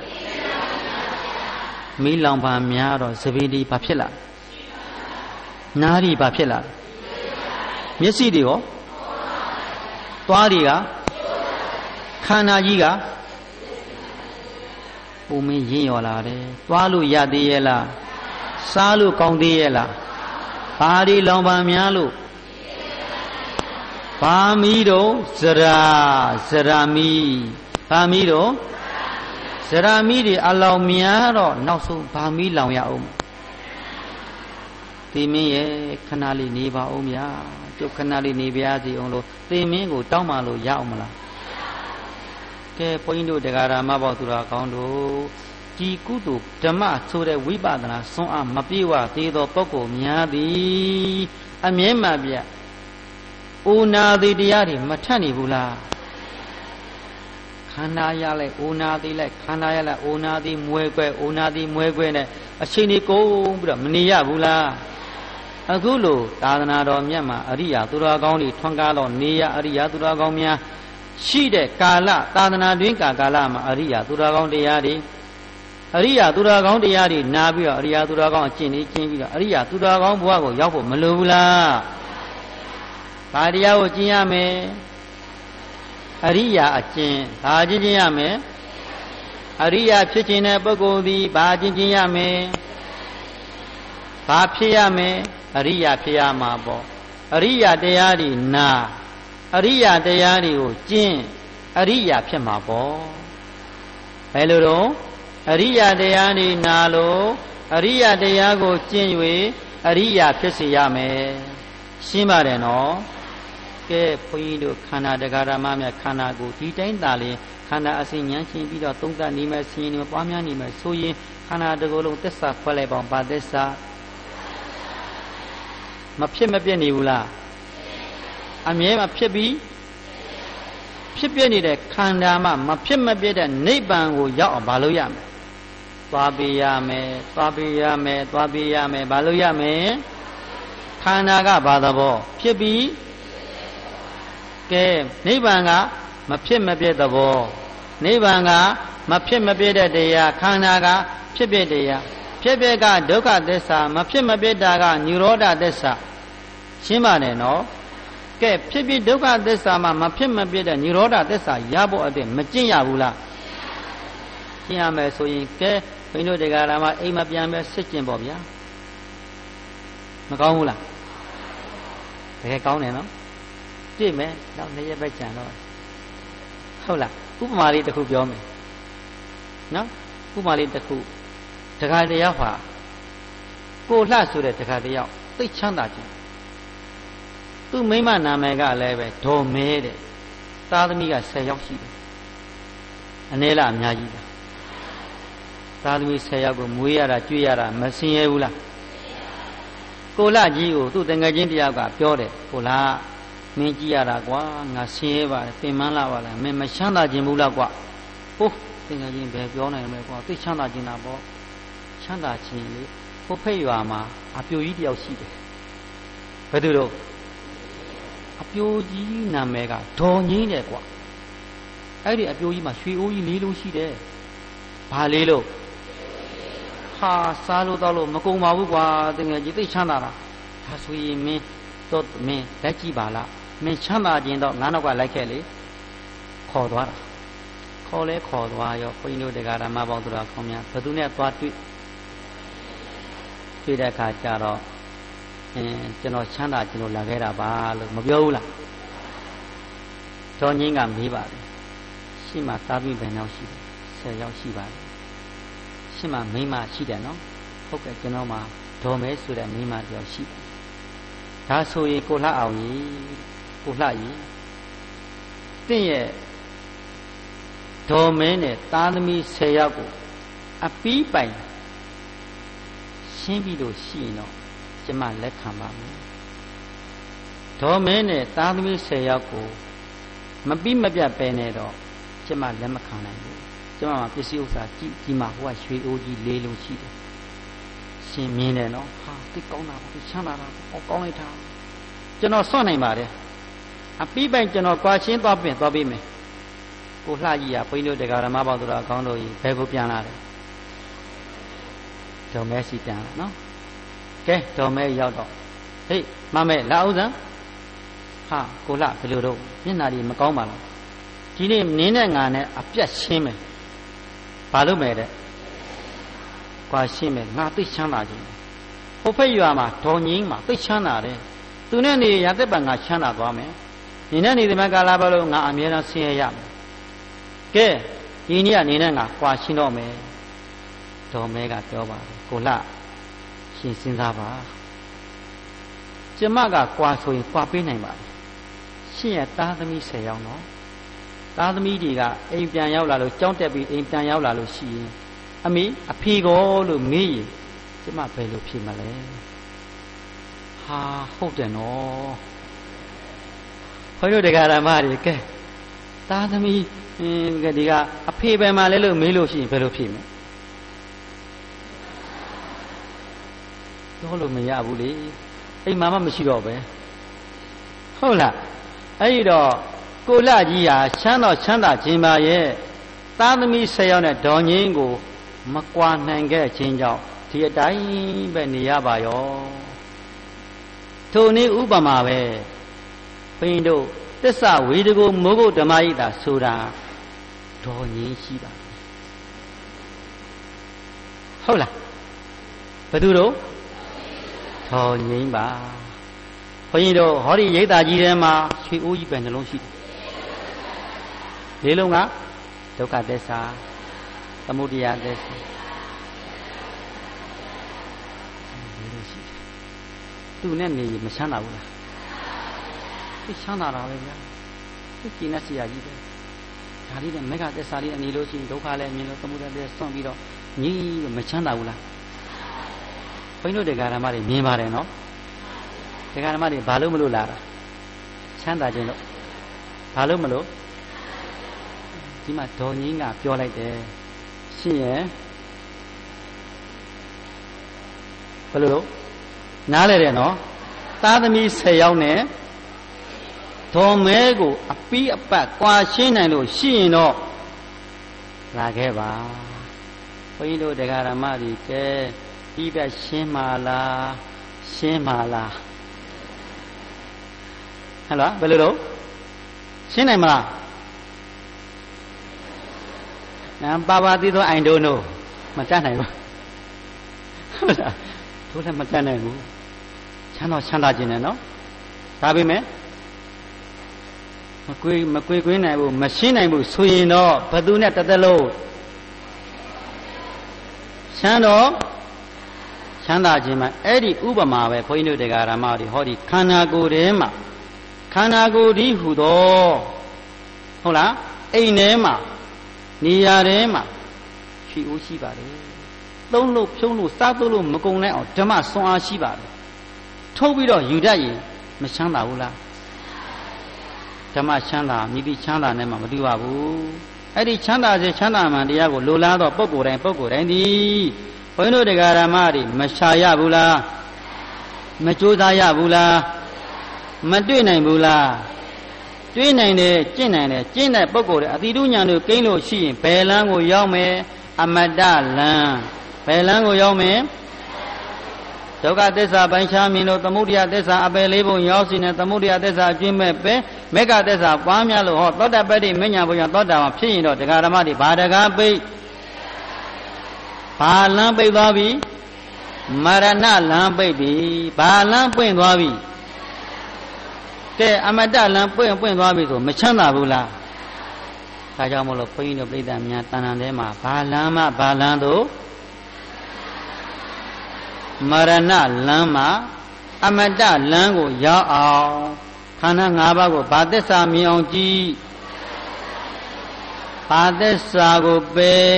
မိလောင်ပါများတော့သဘေဒီဘာဖြစ်လာနားရီဘာဖြစ်လာမျက်စိတွေရောသွားတွေကခန္ဓာကြီးကပုံမင်းရင်းရော်လာတယ်သွားလို့ရသေးရဲ့လားစားလို့ကောင်းသေးရဲ့လားဘာဒီလောင်ပါများလို့ဘာမီတော့ဇရာမီဘာမီတော့ဇရာမီတွေအလောင်များတော့နောက်ဆုံးဘာမီလောင်ရအောင်သေမင်းရဲ့ခဏလေးနေပါဦးဗျာကျုပ်ခဏလေးနေပါစီအောင်လို့သေမင်းကိုတောင်းမှလို့ရအောင်မလားကဲဘုန်းကြီးတို့တရားဓမ္မပေါ့သူတော်ကောင်းတို့ဒီကုသိုလ်ဓမ္မဆိုတဲ့ဝိပဿနာစွမ်းအားမပြေဝသေးသောပုဂ္ဂိုလ်များသည်အမြဲမှပြအိုနာသည်တရားတွေမထက်နေဘူးလားခန္ဓာရလိုက်အိုနာသည်လိုက်ခန္ဓာရလိုက်အိုနာသည်မွဲကွဲအိုနာသည်မွဲကွဲနဲ့အချိန်ကြီးကုန်ပြီးတော့မနေရဘူးလားအခုလိုသာသနာတော်မြတ်မှာအရိယာသူတော်ကောင်းတွေထွန်းကားတော့နေရအရိယာသူတော်ကောင်းများရှိတဲ့ကာလသာသနာတွင်ကာလမှာအရိယာသူတော်ကောင်းတရားတွေအရိယာသူတော်ကောင်းတရားတွေနာပြီးတော့အရိယာသူတော်ကောင်းအကျင့်တွေကျင့်ပြီးတော့အရိယာသူတော်ကောင်းဘဝကိုရောက်ဖို့မလိုဘူးလားဘာတရားကိုကျင့်ရမယ်အရိယာအကျင့်ဘာကျင့်ရမယ်အရိယာဖြစ်ခြင်းတဲ့ပုဂ္ဂိုလ်သည်ဘာကျင့်ရမယ်ဘာဖြစ်ရမယ်အရိယာဖြစ်ရမှာပေါ့အရိယာတရားတွေနာအရိယာတရားတွေကိုကျင့်အရိယာဖြစ်မှာပေါ့ဘယ်လိုတော့အရိယာတရားတွေနာလို့အရိယာတရားကိုကျင့်၍အရိယာဖြစ်စေရမယ်ရှင်းပါတယ်နော်ကဲဘုန်းကြီးတို့ခန္ဓာတရားဓမ္မများခန္ဓာကိုဒီတိုင်းသာလေခန္ဓာအစဉ်ဉာဏ်ရှင်းပြီးတော့သုံးသပ်နေမယ်ဆင်းနေမယ်ပွားများနေမယ်ဆိုရင်ခန္ဓာတစ်ခုလုံးသစ္စာခွဲလိုက်ပါဘာသစ္စာမဖြစ်မပြည့်နေဘူးလားအမြဲမဖြစ်ပြီးဖြစ်ပြနေတဲ့ခန္ဓာမှာမဖြစ်မပြည့်တဲ့နိဗ္ဗာန်ကိုရောက်အောင်မလုပ်ရမယ်သွားပေးရမယ်သွားပေးရမယ်သွားပေးရမယ်မလုပ်ရမယ်ခန္ဓာကဘာသဘောဖြစ်ပြီးကဲနိဗ္ဗာန်ကမဖြစ်မပြည့်သဘောနိဗ္ဗာန်ကမဖြစ်မပြည့်တဲ့တရားခန္ဓာကဖြစ်ပြတရားဖြစ်ပြကဒုက္ခသစ္စာမဖြစ်မပြည့်တာကនិရောဓသစ္စာရှင်းပါနဲ့နော်ကဲဖြစ်ပြဒုက္ခသစ္စာမှာမဖြစ်မပြည့်တဲ့និရောဓသစ္စာရဖို့အတွက်မကျင့်ရဘူးလားကျင့်ရမယ်ဆိုရင်ကဲဘုန်းကြီးတို့တရားဓမ္မအိမ်မပြန်ပဲစစ်ကျင်ပေါ့ဗျာမကောင်းဘူးလားတကယ်ကောင်းတယ်နော်ပြည့်မယ်တော့2ရက်ပဲကြံတော့ဟုတ်လားဥပမာလေးတစ်ခုပြောမယ်နော်ဥပမာလေးတစ်ခုတခါတယောက်ဟာကိုလှဆိုတဲ့တခါတယောက်သိချမ်းသာခြင်းသူ့မိမနာမည်ကလည်းပဲဒေါ်မဲတဲ့သားသမီးက10ယောက်ရှိတယ်အနည်းလားအများကြီးလားသားသမီး10ယောက်ကိုမွေးရတာကျွေးရတာမစင်ရဘူးလားကိုလှကြီးကိုသူ့တငယ်ချင်းတယောက်ကပြောတယ်ကိုလှမင်းကြည့်ရတာကွာငါဆင်းရဲပါတယ်ပင်မလာပါလားမင်းမချမ်းသာခြင်းဘူးလားကွာဟုတ်တကယ်ချင်းပဲပြောနိုင်မယ်ကွာသိချမ်းသာခြင်းတာပေါ့ချမ်းသာခြင်းလေဟိုဖိတ်ရွာမှာအပြိုကြီးတယောက်ရှိတယ်ဘယ်သူတော့အပြိုကြီးနာမည်ကဒေါ်ငင်းတယ်ကွာအဲ့ဒီအပြိုကြီးမှာရွှေအိုးကြီး၄လုံးရှိတယ်ဘာလေးလို့ဟာစားလို့တော့လို့မကုန်ပါဘူးကွာတကယ်ကြီးသိချမ်းသာတာဒါဆိုရင်မင်းတော့မင်းလက်ကြည့်ပါလားမင်းချမ်းသာခြင်းတော့ငါနောက်ကလိုက်ခဲ့လေခေါ်သွားတာခေါ်လဲခေါ်သွားရောဘုန်းကြီးတို့တရားဓမ္မပေါင်းသူတော်ကောင်းများဘယ်သူနဲ့သွားတွေ့တဲ့အခါကျတော့ကျွန်တော်ချမ်းသာခြင်းလို့လာခဲ့တာပါလို့မပြောဘူးလားတော်ငင်းကမေးပါတယ်ရှင်းမှာသားသမီးဘယ်နှယောက်ရှိတယ်10ယောက်ရှိပါတယ်ရှင်းမှာမိန်းမရှိတယ်နော်ဟုတ်ကဲ့ကျွန်တော်မှာဒေါ်မဲဆိုတဲ့မိန်းမတယောက်ရှိတယ်ဒါဆိုရင်ကိုလှအောင်ကြီးကိုလှကြီးတင့်ရဲ့ဒေါ်မဲနဲ့သားသမီး10ယောက်ကိုအပီးပိုင်ရှင်းပြီးလို့ရှိရင်တော့ကျမလက်ခံပါမယ်ဒေါ်မဲနဲ့သားသမီး10ယောက်ကိုမပြီးမပြတ်ပဲနဲ့တော့ကျမလက်မခံနိုင်ဘူးကျမမှာပစ္စည်းဥစ္စာကြည့်ဒီမှာဟိုကရွှေအိုးကြီး၄လုံးရှိတယ်ရှင်မြင်တယ်နော်ဟာသိကောင်းတာပါချမ်းသာတာဟောကောင်းလိုက်တာကျွန်တော်စွန့်နိုင်ပါတယ်အပြီးပိုင်ကျွန်တော်ကွာရှင်းသွားပြင်သွားပေးမယ်ကိုလှကြီးကဘုန်းကြီးတို့တရားဓမ္မပေါင်းသူတော်အကောင်းတို့ကြီးဘယ်ကိုပြန်လာတယ်ဒေါ်မဲစီပြန်လာနော်ကဲဒေါ်မဲရောက်တော့ဟေးမမဲလာဥစ္စာဟာကိုလှဘယ်လိုတော့မျက်နှာကြီးမကောင်းပါလားဒီနေ့နင်းနဲ့ငါနဲ့အပြတ်ရှင်းမယ်ဘာလို့မဲတဲ့ကွာရှင်းမယ်ငါသိချမ်းသာခြင်းဟိုဖိတ်ရွာမှာဒေါ်ငင်းမှာသိချမ်းသာတယ်သူနဲ့နေရသက်ပံငါချမ်းသာသွားမယ်နေနဲ့နေဒီမှာကာလာဘလို့ငါအမြဲတမ်းဆင်းရဲရမယ်ကဲဒီနေ့ကနေနဲ့ငါကွာရှင်းတော့မယ်ဒေါ်မဲကပြောပါတယ်ကိုလှရှင်စဉ်းစားပါကျမကကွာဆိုရင်ကွာပေးနိုင်ပါတယ်ရှင်ရဲ့သားသမီး10ယောက်နော်သားသမီးတွေကအိမ်ပြန်ရောက်လာလို့ကြောင်းတက်ပြီးအိမ်ပြန်ရောက်လာလို့ရှိရင်အမေအဖေကိုလို့မေးရင်ကျမဘယ်လိုဖြေမလဲဟာဟုတ်တယ်နော်ခေါ်ရတဲ့ဓမ္မတွေကဲသားသမီးဒီကအဖေပဲမှလဲလို့မေးလို့ရှိရင်ဘယ်လိုဖြေမလဲပြောလို့မရဘူးလေအိမ်မှာမှမရှိတော့ပဲဟုတ်လားအဲ့ဒီတော့ကိုလှကြီးဟာချမ်းတော်ချမ်းသာခြင်းပါရဲ့သားသမီး10ယောက်နဲ့ဒေါ်ငင်းကိုမကွာနိုင်ခဲ့ခြင်းကြောင့်ဒီအတိုင်းပဲနေရပါရောထိုနည်းဥပမာပဲဘုန်းတို့သစ္စာဝေဒကိုမိုးကုတ်ဓမ္မယိတာဆိုတာဒေါ်ငင်းရှိပါဟုတ်လားဘယ်သူတို့ဒေါ်ငင်းပါဘုန်းတို့ဟောဒီယိတာကြီးထဲမှာရွှေအိုးကြီးပဲနှလုံးရှိတယ်၄လုံးကဒုက္ခသစ္စာသမုဒယသစ္စာသူနဲ့နေမချမ်းသာဘူးလားသိချမ်းသာတာပဲဗျာသိကျင်တဲ့ဆရာကြီးပဲဒါလေးနဲ့မေဃသစ္စာလေးအနေလို့ရှိရင်ဒုက္ခလည်းမြင်လို့သမုဒယသစ္စာစွန့်ပြီးတော့ညီးမချမ်းသာဘူးလားဘုန်းကြီးတို့တရားဓမ္မတွေမြင်ပါတယ်နော်တရားဓမ္မတွေဘာလို့မလို့လာတာချမ်းသာခြင်းလို့ဘာလို့မလို့ဒီမှာဒေါ်ကြီးကပြောလိုက်တယ်ရှင်ရဲ့ဘယ်လိုလို့နားလဲတယ်နော်သားသမီး10ယောက်နဲ့ဒေါ်မဲကိုအပီးအပတ်ကွာရှင်းနိုင်လို့ရှိရင်တော့လာခဲ့ပါဘုန်းကြီးတို့တရားဓမ္မတွေကဲပြီးပြရှင်းပါလားရှင်းပါလားဟဲ့လားဘယ်လိုတော့ရှင်းနိုင်မလားပါပါသေးသောအိုင်ဒိုနိုမတတ်နိုင်ဘူးဟုတ်လားတို့လည်းမတတ်နိုင်ဘူးချမ်းတော့ချမ်းသာခြင်းနဲ့နော်ဒါပေမဲ့မကွေးကွင်းနိုင်ဘူးမရှင်းနိုင်ဘူးဆိုရင်တော့ဘသူနဲ့တစ်သက်လုံးချမ်းတော့ချမ်းသာခြင်းမှာအဲ့ဒီဥပမာပဲဘုန်းကြီးတို့တရားဓမ္မတွေဟောဒီခန္ဓာကိုယ်ထဲမှာခန္ဓာကိုယ်ဒီဟူသောဟုတ်လားအိမ်ထဲမှာနေရာထဲမှာရှိဦးရှိပါတယ်သုံးလို့ဖြုံးလို့စားသုံးလို့မကုန်နိုင်အောင်ဓမ္မဆွမ်းအားရှိပါတယ်ထုတ်ပြီးတော့ယူတတ်ရင်မချမ်းသာဘူးလားဓမ္မချမ်းသာမြည်ပြီးချမ်းသာနဲ့မှမတူပါဘူးအဲ့ဒီချမ်းသာစေချမ်းသာမှန်တရားကိုလိုလားတော့ပုဂ္ဂိုလ်တိုင်းဒီဘုန်းကြီးတို့တရားဓမ္မတွေမရှာရဘူးလားမကြိုးစားရဘူးလားမတွေ့နိုင်ဘူးလားတွေ့နိုင်တယ်ကျင့်နိုင်တယ်ကျင့်တဲ့ပုဂ္ဂိုလ်တွေအတိတုညာတို့ကိန်းလို့ရှိရင်ဘယ်လမ်းကိုရောက်မယ်အမတ္တလမ်းဘယ်လမ်းကိုရောက်မယ်ဒုက္ခသစ္စာပိုင်းခြားမြင်လို့သမုဒယသစ္စာအပယ်လေးပုံရောက်စီနဲ့သမုဒယသစ္စာအကျင့်မဲ့ပဲမေဃသစ္စာပွားများလို့ဟောသောတပတ္တိမဉ္ဇဉ်ဘုရားသောတာပန်ဖြစ်ရင်တော့တရားဓမ္မတွေဘာတကားပိတ်ဘာလမ်းပိတ်သွားပြီမရဏလမ်းပိတ်ပြီဘာလမ်းပွင့်သွားပြီကဲအမတ္တလမ်းပွင့်သွားပြီဆိုမချမ်းသာဘူးလားဒါကြောင့်မို့လို့ဘုန်းကြီးတို့ပြိဿများတဏ္ဍာထဲမှာဘာလမ်းမှဘာလမ်းတို့မရဏလမ်းမှာအမတ္တလမ်းကိုရောက်အောင်ခန္ဓာ၅ပါးကိုဘာသစ္စာမြင်အောင်ကြည့်ဘာသစ္စာကိုပယ်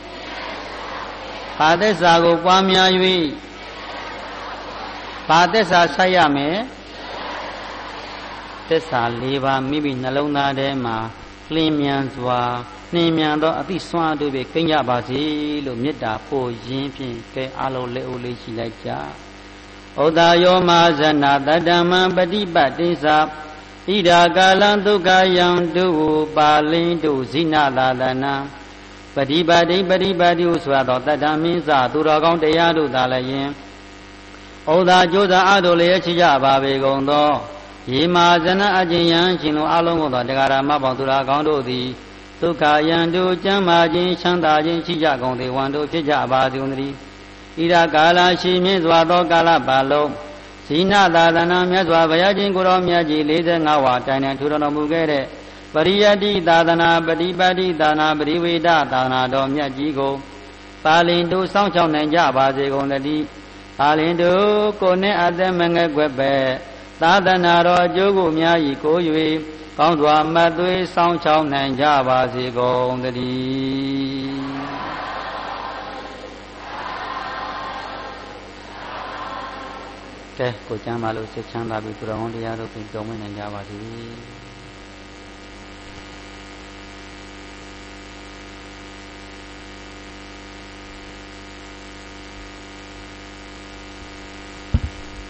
ဘာသစ္စာကိုပွားများ၍ဘာသစ္စာဆက်ရမယ်သစ္စာ၄ပါးမိမိနှလုံးသားထဲမှာလင်းမြန်စွာနှင်းမြန်သောအသိစွမ်းတို့ပဲကိန်းကြပါစေလို့မေတ္တာပို့ရင်းဖြင့်ကဲအလုံးလက်ဦးလေးရှိလိုက်ကြဩတာယောမဇနာတတ္တမံပฏิပတ်တိသဣဒာကာလံဒုက္ခယံတုပါလင်းတုဇိနလာလနံပฏิပတ်တိဟုဆိုသောတတ္တမင်းစသူတော်ကောင်းတရားတို့သာလည်းယင်ဩတာကြိုးစားအတို့လည်းချကြပါပေကုန်သောယေမာဇနအကျဉ်ယံရှင်တို့အလုံးကိုသောတရားဓမ္မပေါင်းသူတော်ကောင်းတို့သည်ဒုက္ခယံတို့ကျမ်းမာခြင်းချမ်းသာခြင်းရှိကြကုန်သည်ဝန်တို့ဖြစ်ကြပါသည်တည်းဣဒကာလရှိမြင့်စွာသောကာလပတ်လုံးဇိနသာသနာမြတ်စွာဘုရားရှင်ကိုရောမြတ်ကြီး45ဝါတိုင်တိုင်ထူတော်မူခဲ့တဲ့ပရိယတ္တိသာသနာပฏิပတ်တိသာသနာပရိဝေဒသာသနာတော်မြတ်ကြီးကိုပါလင်တို့စောင့်ရှောက်နိုင်ကြပါစေကုန်တည်းပါလင်တို့ကိုနှင့်အသက်မငယ်ွယ်ပဲသာသနာတော်အကျိုးကိုများ၏ကို၍ကောင်းစွာမှတ်သွေးစောင့်ရှောက်နိုင်ကြပါစေကုန်တည်းကဲကိုကျမ်းပါလို့စိတ်ချမ်းသာပြီးသူတော်ကောင်းတရားတို့ပြင်ကြုံဝင်နိုင်ကြပါစေ